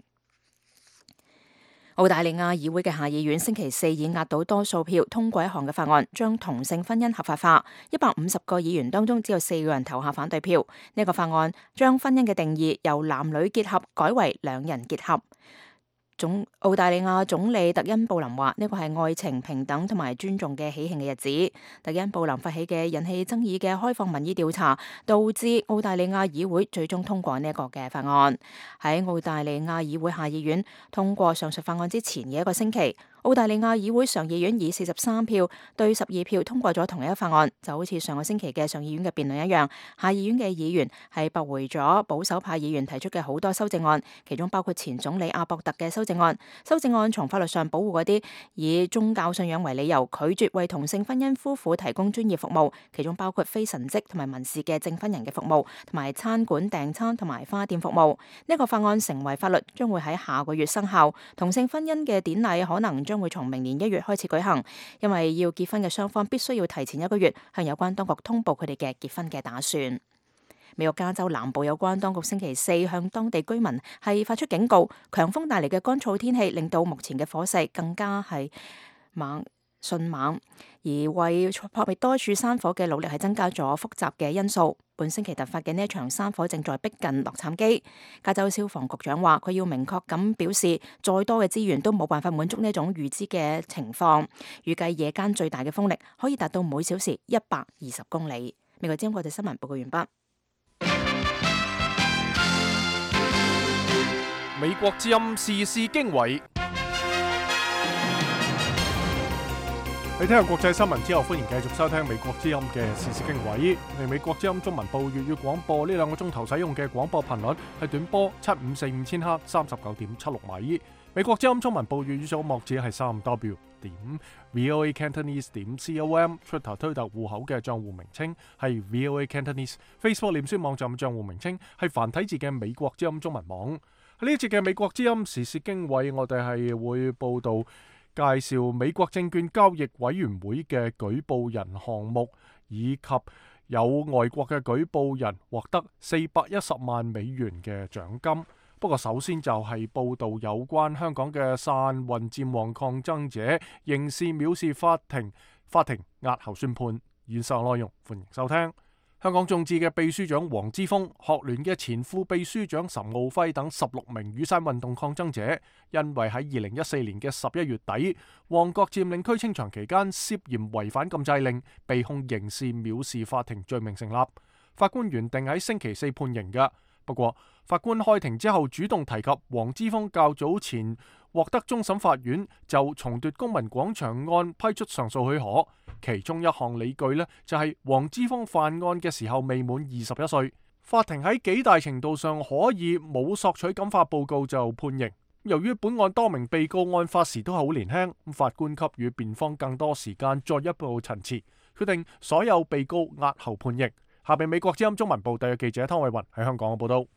Speaker 4: 澳大利亞議會嘅下議院星期四以壓倒多數票通過一項嘅法案，將同性婚姻合法化。150個議員當中只有4個人投下反對票。呢個法案將婚姻嘅定義由男女結合改為兩人結合。澳大利亞總理特恩布林話：呢個係愛情、平等同埋尊重嘅喜慶嘅日子。特恩布林發起嘅引起爭議嘅開放民意調查，導致澳大利亞議會最終通過呢一個嘅法案。喺澳大利亞議會下議院通過上述法案之前嘅一個星期，澳大利亞議會上議院以43票對12票通過咗同一個法案，就好似上個星期嘅上議院嘅辯論一樣。下議院嘅議員係駁回咗保守派議員提出嘅好多修正案，其中包括前總理阿博特嘅修正案。修正案從法律上保護嗰啲以宗教信仰為理由拒絕為同性婚姻夫婦提供專業服務，其中包括非神職同埋民事嘅證婚人嘅服務，同埋餐館訂餐同埋花店服務。呢個法案成為法律，將會喺下個月生效。同性婚姻嘅典禮可能將會從明年1月開始舉行，因為要結婚嘅雙方必須要提前1個月向有關當局通報佢哋嘅結婚嘅打算。 美國加州南部有關當局星期四向當地居民係發出警告，強風帶嚟嘅乾燥天氣令到目前嘅火勢更加係迅猛，而為撲滅多處山火嘅努力係增加咗複雜嘅因素。本星期突發嘅呢一場山火正在逼近洛杉磯。加州消防局長話，佢要明確咁表示，再多嘅資源都冇辦法滿足呢種預知嘅情況。預計夜間最大嘅風力可以達到每小時120公里。美國之音國際新聞報告完畢。
Speaker 2: 美國之音時事經緯。
Speaker 10: 你聽完國際新聞之後，歡迎繼續收聽美國之音嘅時事經緯。美國之音中文部粵語廣播呢2個鐘頭使用嘅廣播頻率係短波7545千赫 39.76 米。美國之音中文部粵語組網址係 3w.voacantonese.com。Twitter 推特戶口嘅賬戶名稱係 VOA Cantonese。Facebook 臉書網站嘅賬戶名稱係繁體字嘅美國之音中文網。喺呢一節嘅美國之音時事經緯，我哋係會報道介紹美國證券交易委員會嘅舉報人項目，以及有外國嘅舉報人獲得410萬美元嘅獎金。不過首先就係報道有關香港嘅傘運佔旺抗爭者刑事藐視法庭押後宣判。以上內容歡迎收聽。香港眾志嘅秘書長黃之鋒、學聯嘅前副秘書長岑敖暉等16名雨傘運動抗爭者，因為喺2014年嘅11月底，旺角佔領區清場期間涉嫌違反禁制令，被控刑事藐視法庭罪名成立。法官原定喺星期四判刑嘅，不過法官開庭之後主動提及黃之鋒較早前獲得終審法院就重奪公民廣場案批出上訴許可，其中一項理據呢，就係黃之鋒犯案嘅時候未滿21歲。法庭喺幾大程度上可以冇索取感化報告就判刑。由於本案多名被告案發時都係好年輕，法官給予辯方更多時間再一步陳詞，決定所有被告押後判刑。下邊美國之音中文部特約記者湯偉雲喺香港嘅報道。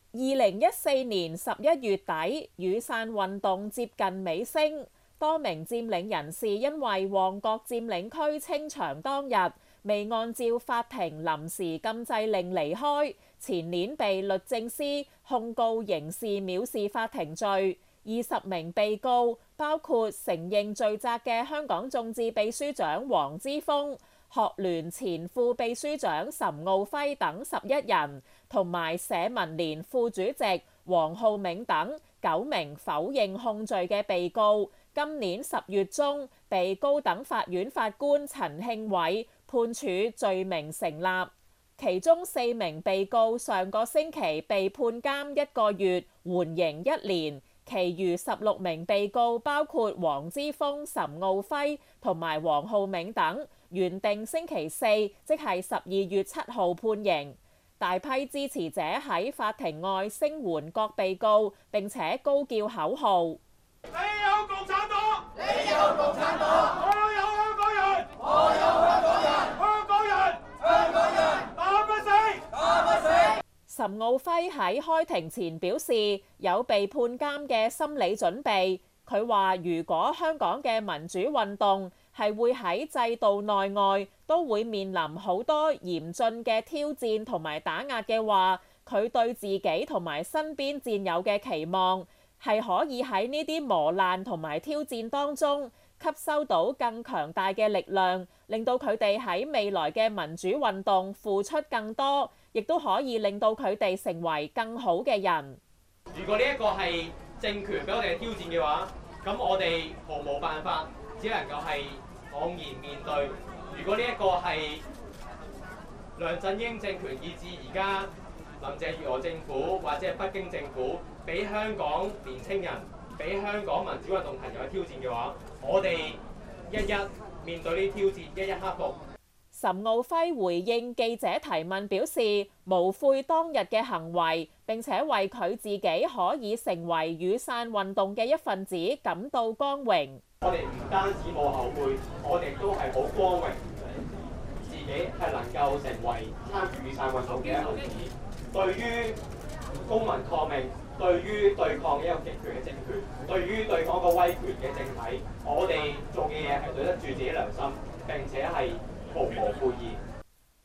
Speaker 11: 2014年11月底，雨傘運動接近尾聲，多名佔領人士因為旺角佔領區清場當日未按照法庭臨時禁制令離開，前年被律政司控告刑事藐視法庭罪。20名被告包括承認罪責嘅香港眾志秘書長黃之鋒、學聯前副秘書長岑敖暉等11人，同埋社民連副主席黃浩銘等9名否認控罪嘅被告，今年10月中被高等法院法官陳慶偉判處罪名成立。其中4名被告上個星期被判監1個月，緩刑1年。其餘16名被告包括黃之鋒、岑敖暉同埋黃浩銘等，原定星期四，即係12月7號判刑。大批支持者喺法庭外聲援各被告，並且高叫口號：
Speaker 3: 你有共產黨，你有共產黨，我有香港人，我有香港人，香港人，香港人，打不死，打不死。
Speaker 11: 岑敖暉喺開庭前表示有被判監嘅心理準備。佢話如果香港嘅民主運動係會喺制度內外都會面臨好多嚴峻嘅挑戰同埋打壓嘅話，佢對自己同埋身邊戰友嘅期望係可以喺呢啲磨難同埋挑戰當中吸收到更強大嘅力量，令到佢哋喺未來嘅民主運動付出更多，亦都可以令到佢哋成為更好嘅人。
Speaker 12: 如果呢一個係政權俾我哋嘅挑戰嘅話，咁我哋毫無辦法，只能夠係昂然面對。如果呢一個係梁振英政權以至而家林鄭月娥政府或者係北京政府俾香港年青人、俾香港民主運動朋友嘅挑戰嘅話，我哋一一面對呢啲挑戰，一一克服。
Speaker 11: 岑敖暉回應記者提問表示，無悔當日嘅行為，並且為佢自己可以成為雨傘運動嘅一份子感到光榮。
Speaker 12: 我哋唔單止冇後悔，我哋都係好光榮，自己係能夠成為參與雨傘運動嘅一份子。對於公民抗命，對於對抗一個極權嘅政權，對於對抗一個威權嘅政體，我哋做嘅嘢係對得住自己良心，並且係毫無悔意。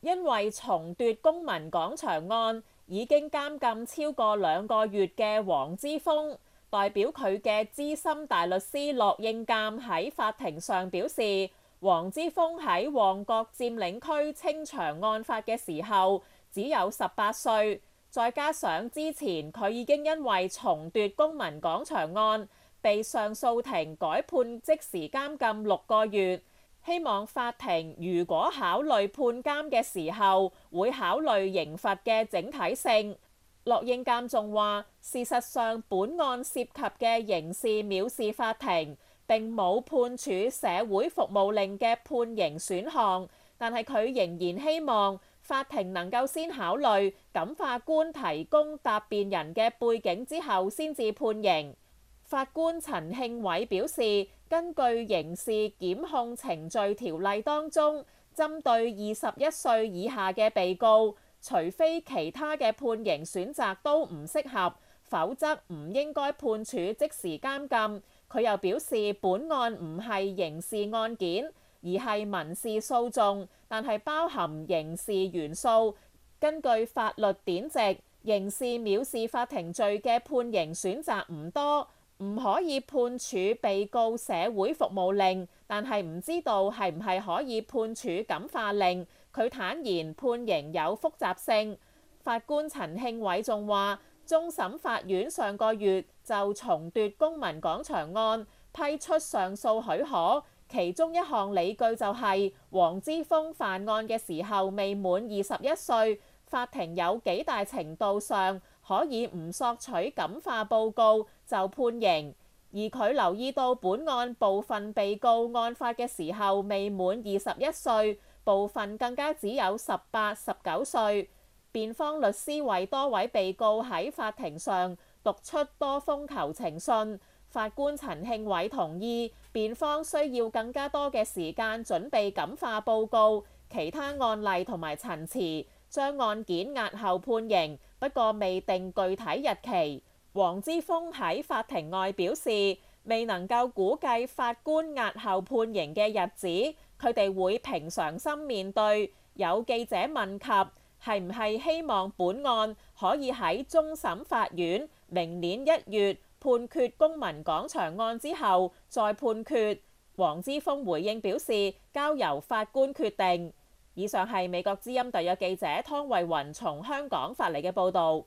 Speaker 11: 因為重奪公民廣場案已經監禁超過2個月嘅黃之鋒，代表佢嘅資深大律師駱應淦喺法庭上表示，黃之鋒喺旺角佔領區清場案發嘅時候只有18歲，再加上之前佢已經因為重奪公民廣場案被上訴庭改判即時監禁6個月，希望法庭如果考慮判監嘅時候會考慮刑罰嘅整體性。駱應淦仲話，事實上本案涉及嘅刑事藐視法庭並冇判處社會服務令嘅判刑選項，但係佢仍然希望法庭能夠先考慮感法官提供答辯人嘅背景之後先至判刑。法官陳慶偉表示，根據刑事檢控程序條例當中，針對21歲以下嘅被告，除非其他嘅判刑選擇都唔適合，否則唔應該判處即時監禁。佢又表示，本案唔係刑事案件，而係民事訴訟，但係包含刑事元素。根據法律典籍，刑事藐視法庭罪嘅判刑選擇唔多，唔可以判處被告社會服務令，但係唔知道係唔係可以判處感化令。佢坦言判刑有複雜性。法官陳慶偉仲話，終審法院上個月就重奪公民廣場案批出上訴許可，其中一項理據就係黃之鋒犯案嘅時候未滿21歲，法庭有幾大程度上可以唔索取感化報告就判刑，而佢留意到本案部分被告案發嘅時候未滿21歲，部分更加只有18、19歲。辯方律師為多位被告喺法庭上讀出多封求情信，法官陳慶偉同意辯方需要更加多嘅時間準備感化報告、其他案例同埋陳詞，將案件押後判刑，不過未定具體日期。黃之鋒喺法庭外表示，未能夠估計法官押後判刑嘅日子，佢哋會平常心面對。有記者問及係唔係希望本案可以喺終審法院明年1月判決公民廣場案之後再判決，黃之鋒回應表示交由法官決定。以上係美國之音特約記者湯慧雲從香港發嚟嘅報導。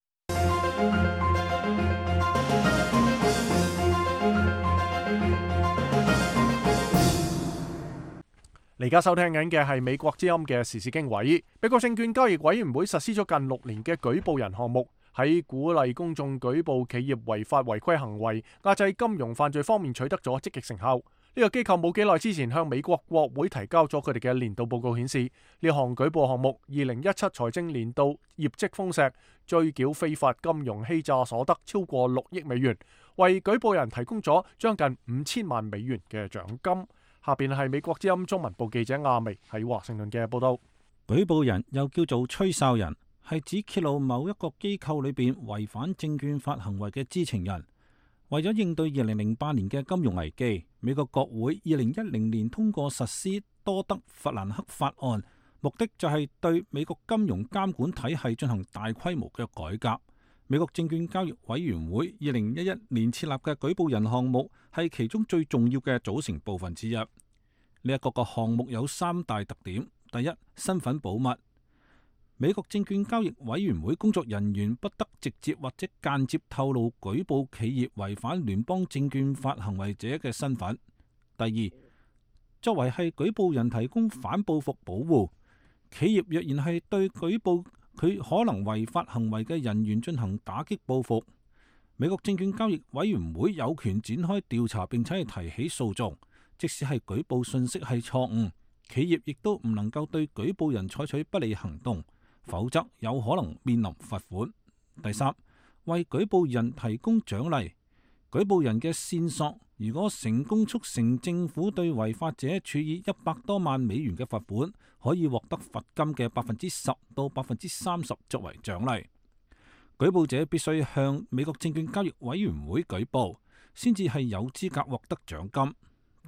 Speaker 10: 你而家收聽緊嘅係美國之音嘅時事經緯。美國證券交易委員會實施咗近6年嘅舉報人項目，喺鼓勵公眾舉報企業違法違規行為、壓制金融犯罪方面取得咗積極成效。呢個機構冇幾耐之前向美國國會提交咗佢哋嘅年度報告，顯示呢項舉報項目2017財政年度業績豐碩，追繳非法金融欺詐所得超過6億美元，為舉報人提供咗將近5000萬美元嘅獎金。下邊係美國之音中文部記者亞薇喺華盛頓嘅報道。
Speaker 6: 舉報人又叫做吹哨人，係指揭露某一個機構裏邊違反證券法行為嘅知情人。為咗應對2008年嘅金融危機，美國國會2010年通過實施多德弗蘭克法案，目的就係對美國金融監管體系進行大規模嘅改革。美國證券交易委員會2011年設立嘅舉報人項目係其中最重要嘅組成部分之一。呢一個項目有3大特點：第一，身份保密。美國證券交易委員會工作人員不得直接或者間接透露舉報企業違反聯邦證券法行為者嘅身份。第二，作為係舉報人提供反報復保護。企業若然係對舉報佢可能違法行為嘅人員進行打擊報復，美國證券交易委員會有權展開調查並且係提起訴訟。即使係舉報信息係錯誤，企業亦都唔能夠對舉報人採取不利行動，否則有可能面臨罰款。第三，為舉報人提供獎勵。舉報人嘅線索如果成功促成政府對違法者處以100多萬美元嘅罰款，可以獲得罰金嘅10%到30%作為獎勵。舉報者必須向美國證券交易委員會舉報，先至係有資格獲得獎金。但係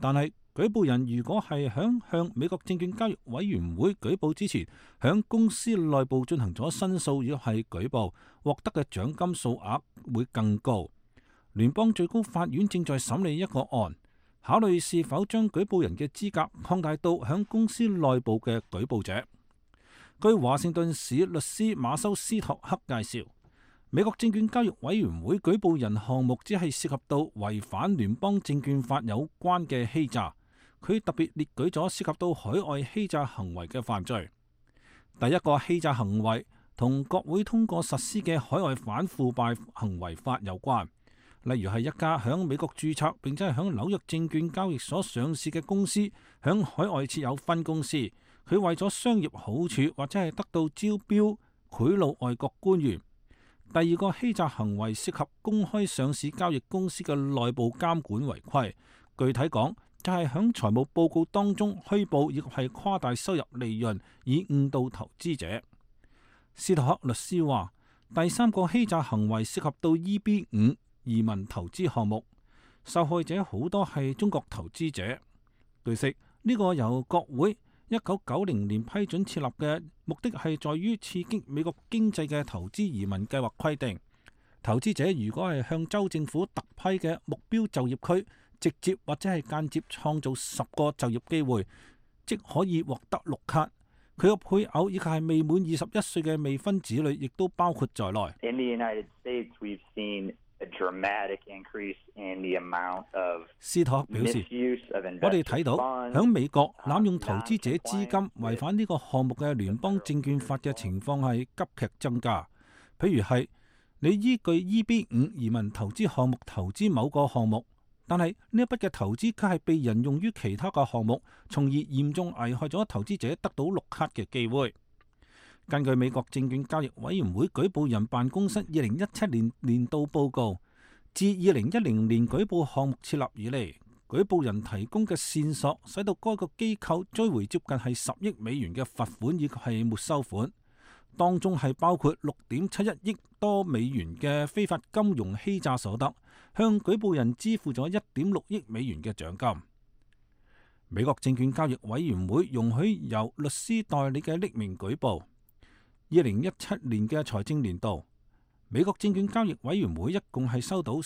Speaker 6: 舉報人如果係向美國證券交易委員會舉報之前，響公司內部進行咗申訴，如果係舉報，獲得嘅獎金數額會更高。聯邦最高法院正在審理一個案，考慮是否將舉報人嘅資格擴大到響公司內部嘅舉報者。據華盛頓市律師馬修斯托克介紹，美國證券交易委員會舉報人項目只係涉及到違反聯邦證券法有關嘅欺詐。佢特別列舉咗涉及到海外欺詐行為嘅犯罪。第一個欺詐行為同國會通過實施嘅海外反腐敗行為法有關，例如係一家響美國註冊並且係響紐約證券交易所上市嘅公司，響海外設有分公司，佢為咗商業好處或者係得到招標賄賂外國官員。第二個欺詐行為涉及公開上市交易公司嘅內部監管違規，具體講，就係響財務報告當中虛報，以及係誇大收入利潤，以誤導投資者。斯托克律師話，第三個欺詐行為涉及到 EB5 移民投資項目，受害者好多係中國投資者。據悉，呢個由國會1990年批准設立嘅，目的係在於刺激美國經濟嘅投資移民計劃規定，投資者如果係向州政府特批嘅目標就業區直接或者係間接創造10個就業機會，即可以獲得綠卡。佢個配偶以及係未滿21歲嘅未婚子女，亦都包括在內。
Speaker 13: In the United States, we've seen a dramatic increase in the amount of
Speaker 6: 斯托克表示，我哋睇到響美國濫用投資者資金違反呢個項目嘅聯邦證券法嘅情況係急劇增加。譬如係你依據 EB5 移民投資項目投資某個項目，但係呢一筆嘅投資卻係被人用於其他嘅項目，從而嚴重危害咗投資者得到綠卡嘅機會。根據美國證券交易委員會舉報人辦公室2017年年度報告，自2010年舉報項目設立以嚟，舉報人提供嘅線索使到該個機構追回接近係10億美元嘅罰款以及係沒收款，當中係包括6.71億多美元嘅非法金融欺詐所得，向舉報人支付咗1.6億美元嘅獎金。美國證券交易委員會容許由律師代理嘅匿名舉報。2017年嘅財政年度，美國證券交易委員會一共係收到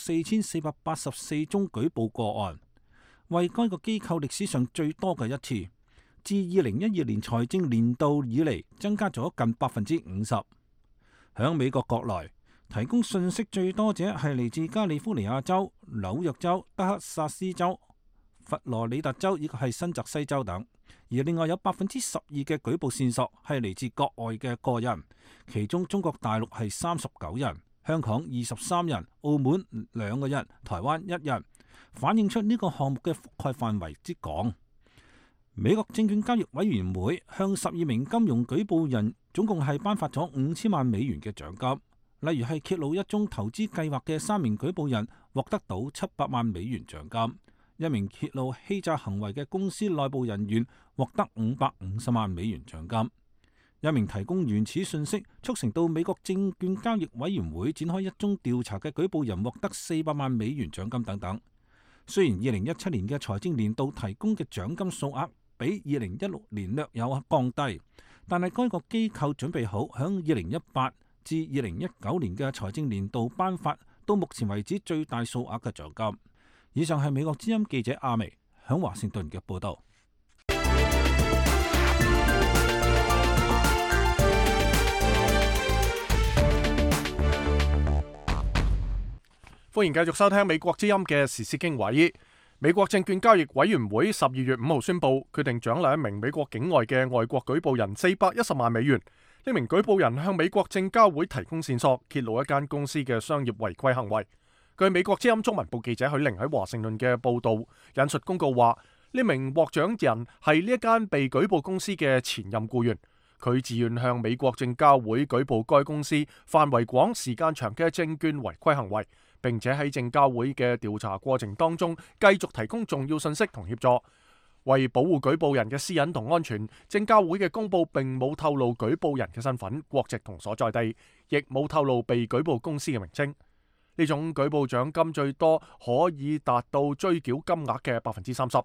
Speaker 6: 4484宗舉報個案，為該個機構歷史上最多嘅一次。自2012年財政年度以嚟，增加咗近50%。響美國國內，提供信息最多者係嚟自加利福尼亞州、紐約州、德克薩斯州、佛羅里達州以及係新澤西州等。而另外有12%嘅舉報線索係嚟自國外嘅個人，其中中國大陸係39人，香港23人，澳門2個人，台灣1人，反映出呢個項目嘅覆蓋範圍之廣。美國證券交易委員會向12名金融舉報人總共係頒發咗5000萬美元嘅獎金，例如係揭露一宗投資計劃嘅3名舉報人獲得到700萬美元獎金。1名揭露欺詐行為嘅公司內部人員獲得550萬美元獎金，1名提供原始信息促成到美國證券交易委員會展開一宗調查嘅舉報人獲得400萬美元獎金等等。雖然2017年嘅財政年度提供嘅獎金數額比2016年略有降低，但係該個機構準備好響2018至2019年嘅財政年度頒發到目前為止最大數額嘅獎金。以上係美國之音記者阿薇響華盛頓嘅報道。
Speaker 10: 歡迎繼續收聽美國之音嘅時事經緯。美國證券交易委員會12月5號宣布，決定獎勵一名美國境外嘅外國舉報人410萬美元。呢名舉報人向美國證交會提供線索，揭露一間公司嘅商業違規行為。據美國之音中文部記者許玲喺華盛頓嘅報道引述公告話，呢名獲獎人係呢一間被舉報公司嘅前任僱員，佢自願向美國證交會舉報該公司範圍廣、時間長嘅證券違規行為，並且喺證交會嘅調查過程當中繼續提供重要信息同協助。為保護舉報人嘅私隱同安全，證交會嘅公佈並冇透露舉報人嘅身份、國籍同所在地，亦冇透露被舉報公司嘅名稱。呢種舉報獎金最多可以達到追繳金額嘅30%。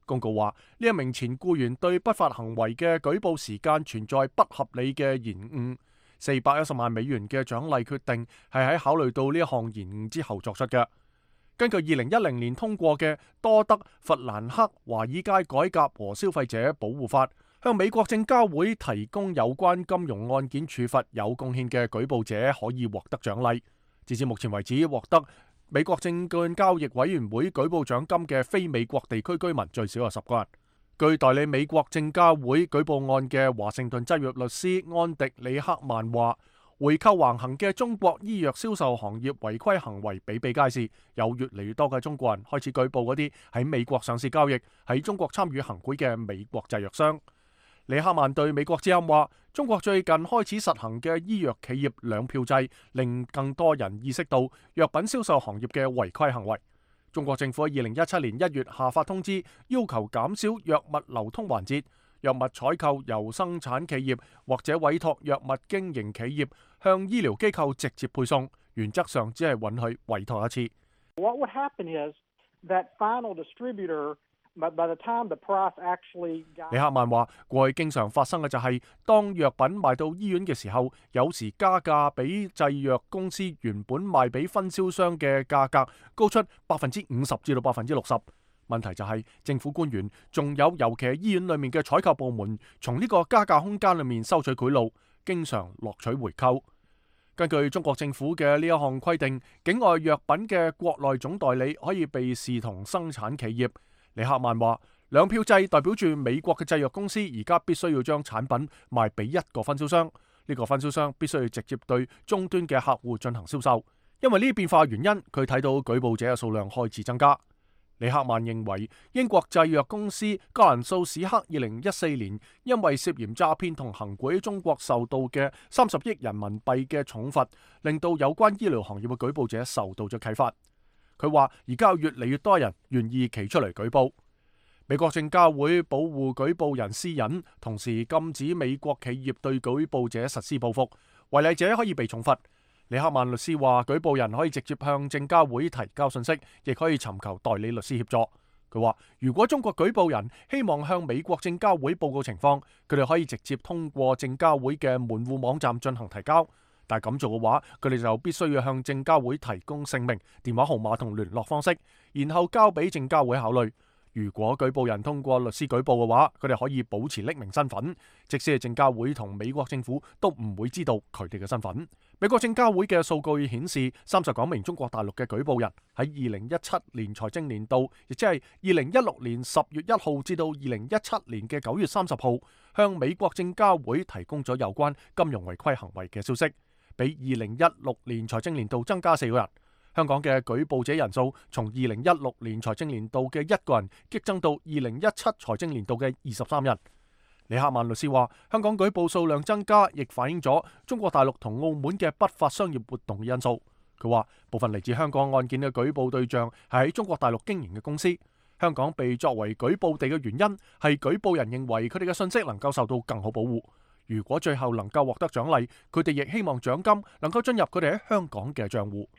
Speaker 10: 公告話，呢一名前僱員對不法行為嘅舉報時間存在不合理嘅延誤。410萬美元嘅獎勵決定係喺考慮到呢一項延誤之後作出嘅。根據2010年通過嘅多德弗蘭克華爾街改革和消費者保護法，向美國證交會提供有關金融案件處罰有貢獻嘅舉報者可以獲得獎勵。截至目前為止，獲得美國證券交易委員會舉報獎金嘅非美國地區居民最少有10個人。據代理美國證交會舉報案嘅華盛頓執業律師安迪里克曼話，回購橫行嘅中國醫藥銷售行業違規行為比比皆是，有越嚟越多嘅中國人開始舉報嗰啲喺美國上市交易、喺中國參與行賄嘅美國製藥商。里克曼對美國之音話，中國最近開始實行嘅醫藥企業兩票制，令更多人意識到藥品銷售行業嘅違規行為。中國政府喺2017年1月下發通知，要求減少藥物流通環節，藥物採購由生產企業或者委託藥物經營企業向醫療機構直接配送，原則上只係允許委託一次。
Speaker 14: What would happen is that final distributor, by the time the price actually got...
Speaker 10: 李克曼話：過去經常發生嘅就係，當藥品賣到醫院嘅時候，有時加價比製藥公司原本賣俾分銷商嘅價格高出50%至到60%。問題就係政府官員仲有尤其係醫院裏面嘅採購部門，從呢個加價空間裏面收取賄賂，經常獲取回扣。根據中國政府嘅呢一項規定，境外藥品嘅國內總代理可以被視同生產企業。李克曼話：兩票制代表住美國嘅製藥公司而家必須要將產品賣俾一個分銷商，呢個分銷商必須要直接對終端嘅客戶進行銷售。因為呢啲變化原因，佢睇到舉報者嘅數量開始增加。李克曼認為，英國製藥公司格蘭素史克2014年因為涉嫌詐騙同行賄中國受到嘅30億人民幣嘅重罰，令到有關醫療行業嘅舉報者受到咗啟發。佢話：而家有越嚟越多人願意企出嚟舉報。美國證交會保護舉報人私隱，同時禁止美國企業對舉報者實施報復，違例者可以被重罰。李克曼律師話：舉報人可以直接向證交會提交信息，亦可以尋求代理律師協助。佢話：如果中國舉報人希望向美國證交會報告情況，佢哋可以直接通過證交會嘅門戶網站進行提交。但係咁做嘅話，佢哋就必須要向證交會提供姓名、電話號碼同聯絡方式，然後交俾證交會考慮。如果舉報人通過律師舉報嘅話，佢哋可以保持匿名身份，即使係證交會同美國政府都唔會知道佢哋嘅身份。美國證交會嘅數據顯示，39名中國大陸嘅舉報人喺2017年財政年度，亦即係2016年10月1號至到2017年嘅9月30號，向美國證交會提供咗有關金融違規行為嘅消息，比2016年財政年度增加4個人。香港嘅舉報者人數從2016年財政年度嘅1個人激增到2017財政年度嘅23人。李克曼律師話：香港舉報數量增加，亦反映咗中國大陸同澳門嘅不法商業活動嘅因素。佢話部分嚟自香港案件嘅舉報對象係喺中國大陸經營嘅公司。香港被作為舉報地嘅原因係舉報人認為佢哋嘅信息能夠受到更好保護。如果最後能夠獲得獎勵，佢哋亦希望獎金能夠進入佢哋喺香港嘅賬戶。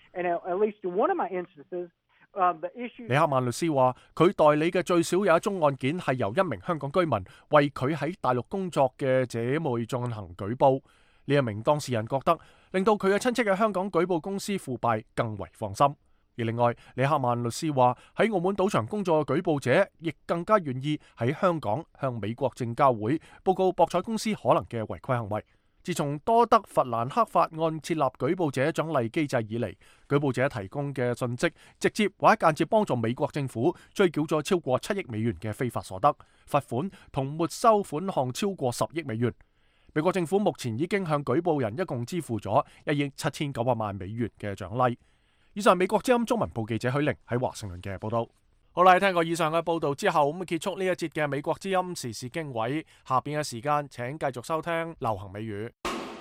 Speaker 10: 李克曼律師話：佢代理嘅最少有一宗案件係由一名香港居民為佢喺大陸工作嘅姐妹進行舉報。呢一名當事人覺得令到佢嘅親戚嘅香港舉報公司腐敗更為放心。而另外，李克曼律師話喺澳門賭場工作嘅舉報者亦更加願意喺香港向美國證交會報告博彩公司可能嘅違規行為。自從多德弗蘭克法案設立舉報者獎勵機制以嚟，舉報者提供嘅訊息直接或者間接幫助美國政府追繳咗超過7億美元嘅非法所得，罰款同沒收款項超過10億美元。美國政府目前已經向舉報人一共支付咗1億7900萬美元嘅獎勵。以上美國之音中文部記者許玲喺華盛頓嘅報道。好啦，聽過以上嘅報道之後，咁結束呢一節嘅美國之音時事經緯。下邊嘅時間，請繼續收聽流行美語。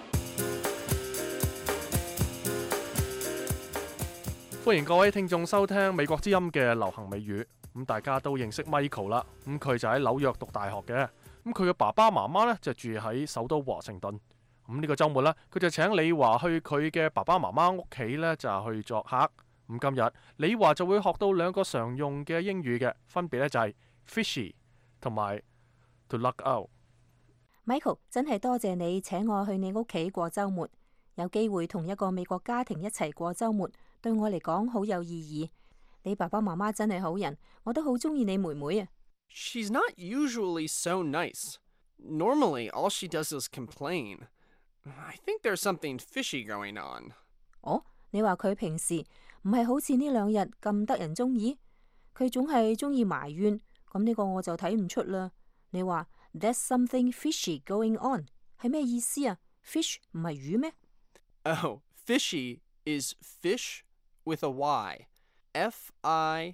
Speaker 10: 歡迎各位聽眾收聽美國之音嘅流行美語。咁大家都認識 Michael 啦，咁佢就喺紐約讀大學嘅。咁佢嘅爸爸媽媽呢，就住喺首都華盛頓。咁呢個週末呢，佢就請李華去佢嘅爸爸媽媽屋企呢，就去作客。咁今日李華就會學到2個常用嘅英語嘅，分別呢就係 fishy 同埋 to luck out。
Speaker 15: Michael， 真係多謝你請我去你屋企過週末，有機會同一個美國家庭一齊過週末，對我嚟講好有意義。你爸爸媽媽真係好人，我都好中意你妹妹啊。
Speaker 16: She's not usually so nice. Normally, all she does is complain. I think there's something fishy going on.
Speaker 15: 哦，你話佢平時唔係好似呢兩日咁得人中意？佢總係中意埋怨，咁呢個我就睇唔出啦。你話 There's something fishy going on 係咩意思啊？ Fish 唔係魚咩？
Speaker 16: Oh, fishy is fish with a Y. Fishy.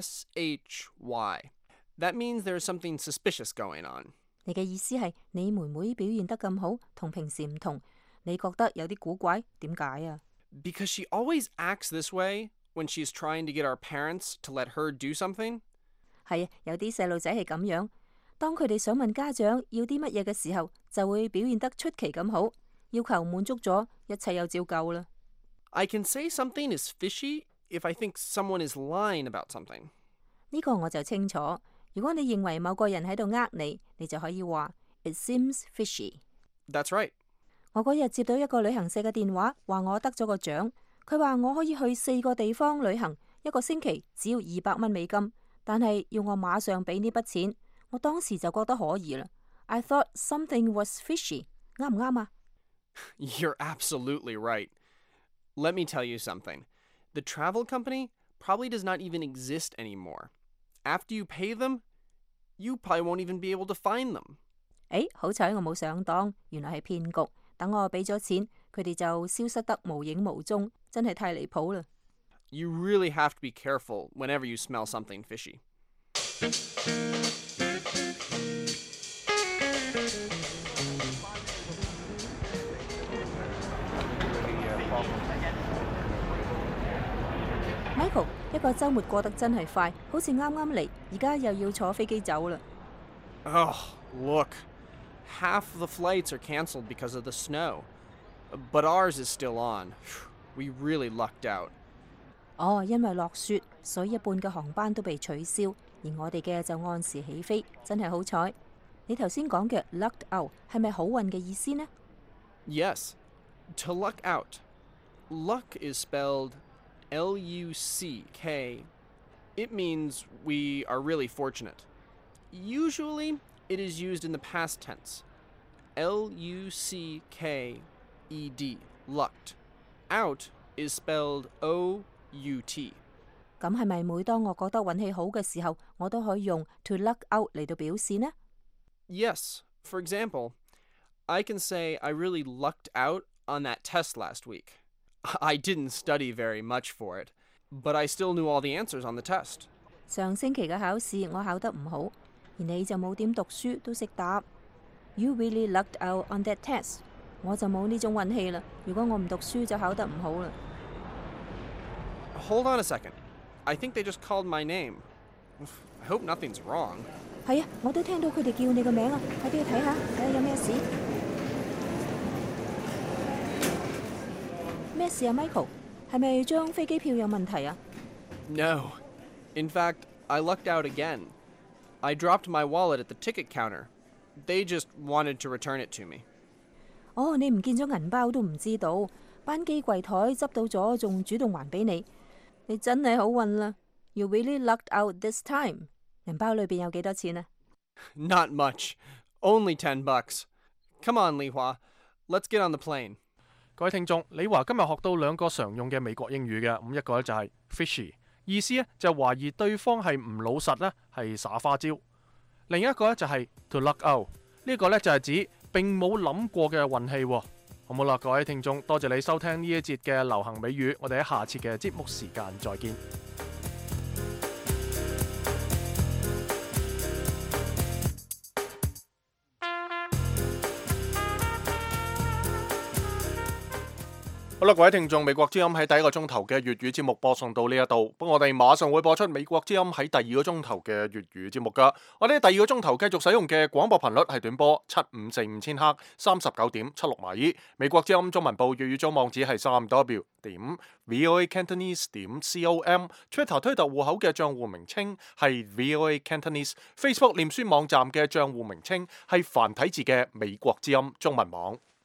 Speaker 16: That means there's something suspicious going on.
Speaker 15: 你嘅意思係你妹妹表現得咁好，同平時唔同，你覺得有啲古怪，點解啊？
Speaker 16: Because she always acts this way when she's trying to get our parents to let her do something.
Speaker 15: 係啊，有啲細路仔係咁樣，當佢哋想問家長要啲乜嘢嘅時候，就會表現得出奇咁好，要求滿足咗，一切又照舊啦。
Speaker 16: I can say something is fishy if I think someone is lying about something.
Speaker 15: 呢個我就清楚。如果你認為某個人喺度呃你，你就可以話 It seems fishy.
Speaker 16: That's right.
Speaker 15: 我嗰日接到一個旅行社嘅電話，話我得咗個獎。佢話我可以去4個地方旅行，一個星期只要200蚊美金，但係要我馬上俾呢筆錢。我當時就覺得可疑啦。I thought something was fishy. 啱唔啱啊？
Speaker 16: You're absolutely right. Let me tell you something. The travel company probably does not even exist anymore. After you pay them, you probably won't even be able to find them.
Speaker 15: 好彩我冇上當，原來係騙局。等我俾咗錢，佢哋就消失得無影無蹤，真係太離譜啦。
Speaker 16: You really have to be careful whenever you smell something fishy.
Speaker 15: Michael， 一個週末過得真係快，好似啱啱嚟，而家又要坐飛機走啦。
Speaker 16: Oh, look. Half the flights are canceled because of the snow. But ours is still on. We really lucked out.
Speaker 15: 哦，因為落雪，所以一半嘅航班都被取消，而我哋嘅就按時起飛，真係好彩。你頭先講嘅 lucked out 係咪好運嘅意思呢？
Speaker 16: Yes. To luck out. Luck is spelled Luck. It means we are really fortunate. Usually, it is used in the past tense. Lucked. Lucked. Out is spelled Out.
Speaker 15: 咁係咪每當我覺得運氣好嘅時候，我都可以用 to luck out 嚟到表示呢？
Speaker 16: Yes. For example, I can say I really lucked out on that test last week. I didn't study very much for it, but I still knew all the answers on the test.
Speaker 15: 上星期嘅考試我考得唔好，而你就冇點讀書都識答。You really lucked out on that test. 我就冇呢種運氣啦。如果我唔讀書就考得唔好啦。
Speaker 16: Hold on a second. I think they just called my name. I hope nothing's wrong.
Speaker 15: 係啊，我都聽到佢哋叫你個名啊！快啲去睇下，睇下有咩事。咩事啊 ，Michael？ 係咪張飛機票有問題啊？
Speaker 16: No. In fact, I lucked out again. I dropped my wallet at the ticket counter. They just wanted to return it to me.
Speaker 15: 哦，你唔見咗銀包都唔知道，班機櫃台執到咗，仲主動還俾你。你真係好運啦 ！You really lucked out this time. 銀包裏邊有幾多錢啊
Speaker 16: ？Not much. Only $10. Come on, Li Hua. Let's get on the plane.
Speaker 10: 各位聽眾，李華今日學到2個常用嘅美國英語嘅，咁一個咧就係 fishy， 意思咧就懷疑對方係唔老實咧，係耍花招；另一個咧就係 to luck out， 呢個咧就係指並冇諗過嘅運氣。好冇啦，各位聽眾，多謝你收聽呢一節嘅流行美語，我哋喺下次嘅節目時間再見。
Speaker 2: 好啦，各位聽眾，美國之音喺第一個鐘頭嘅粵語節目播送到呢一度，不過我哋馬上會播出美國之音喺第二個鐘頭嘅粵語節目噶。我哋第二個鐘頭繼續使用嘅廣播頻率係短波7545千赫39.76米。美國之音中文部粵語組網址係3w.voacantonese.com，Twitter 推特戶口嘅賬戶名稱係 VOA Cantonese，Facebook 臉書網站嘅賬戶名稱係繁體字嘅美國之音中文網。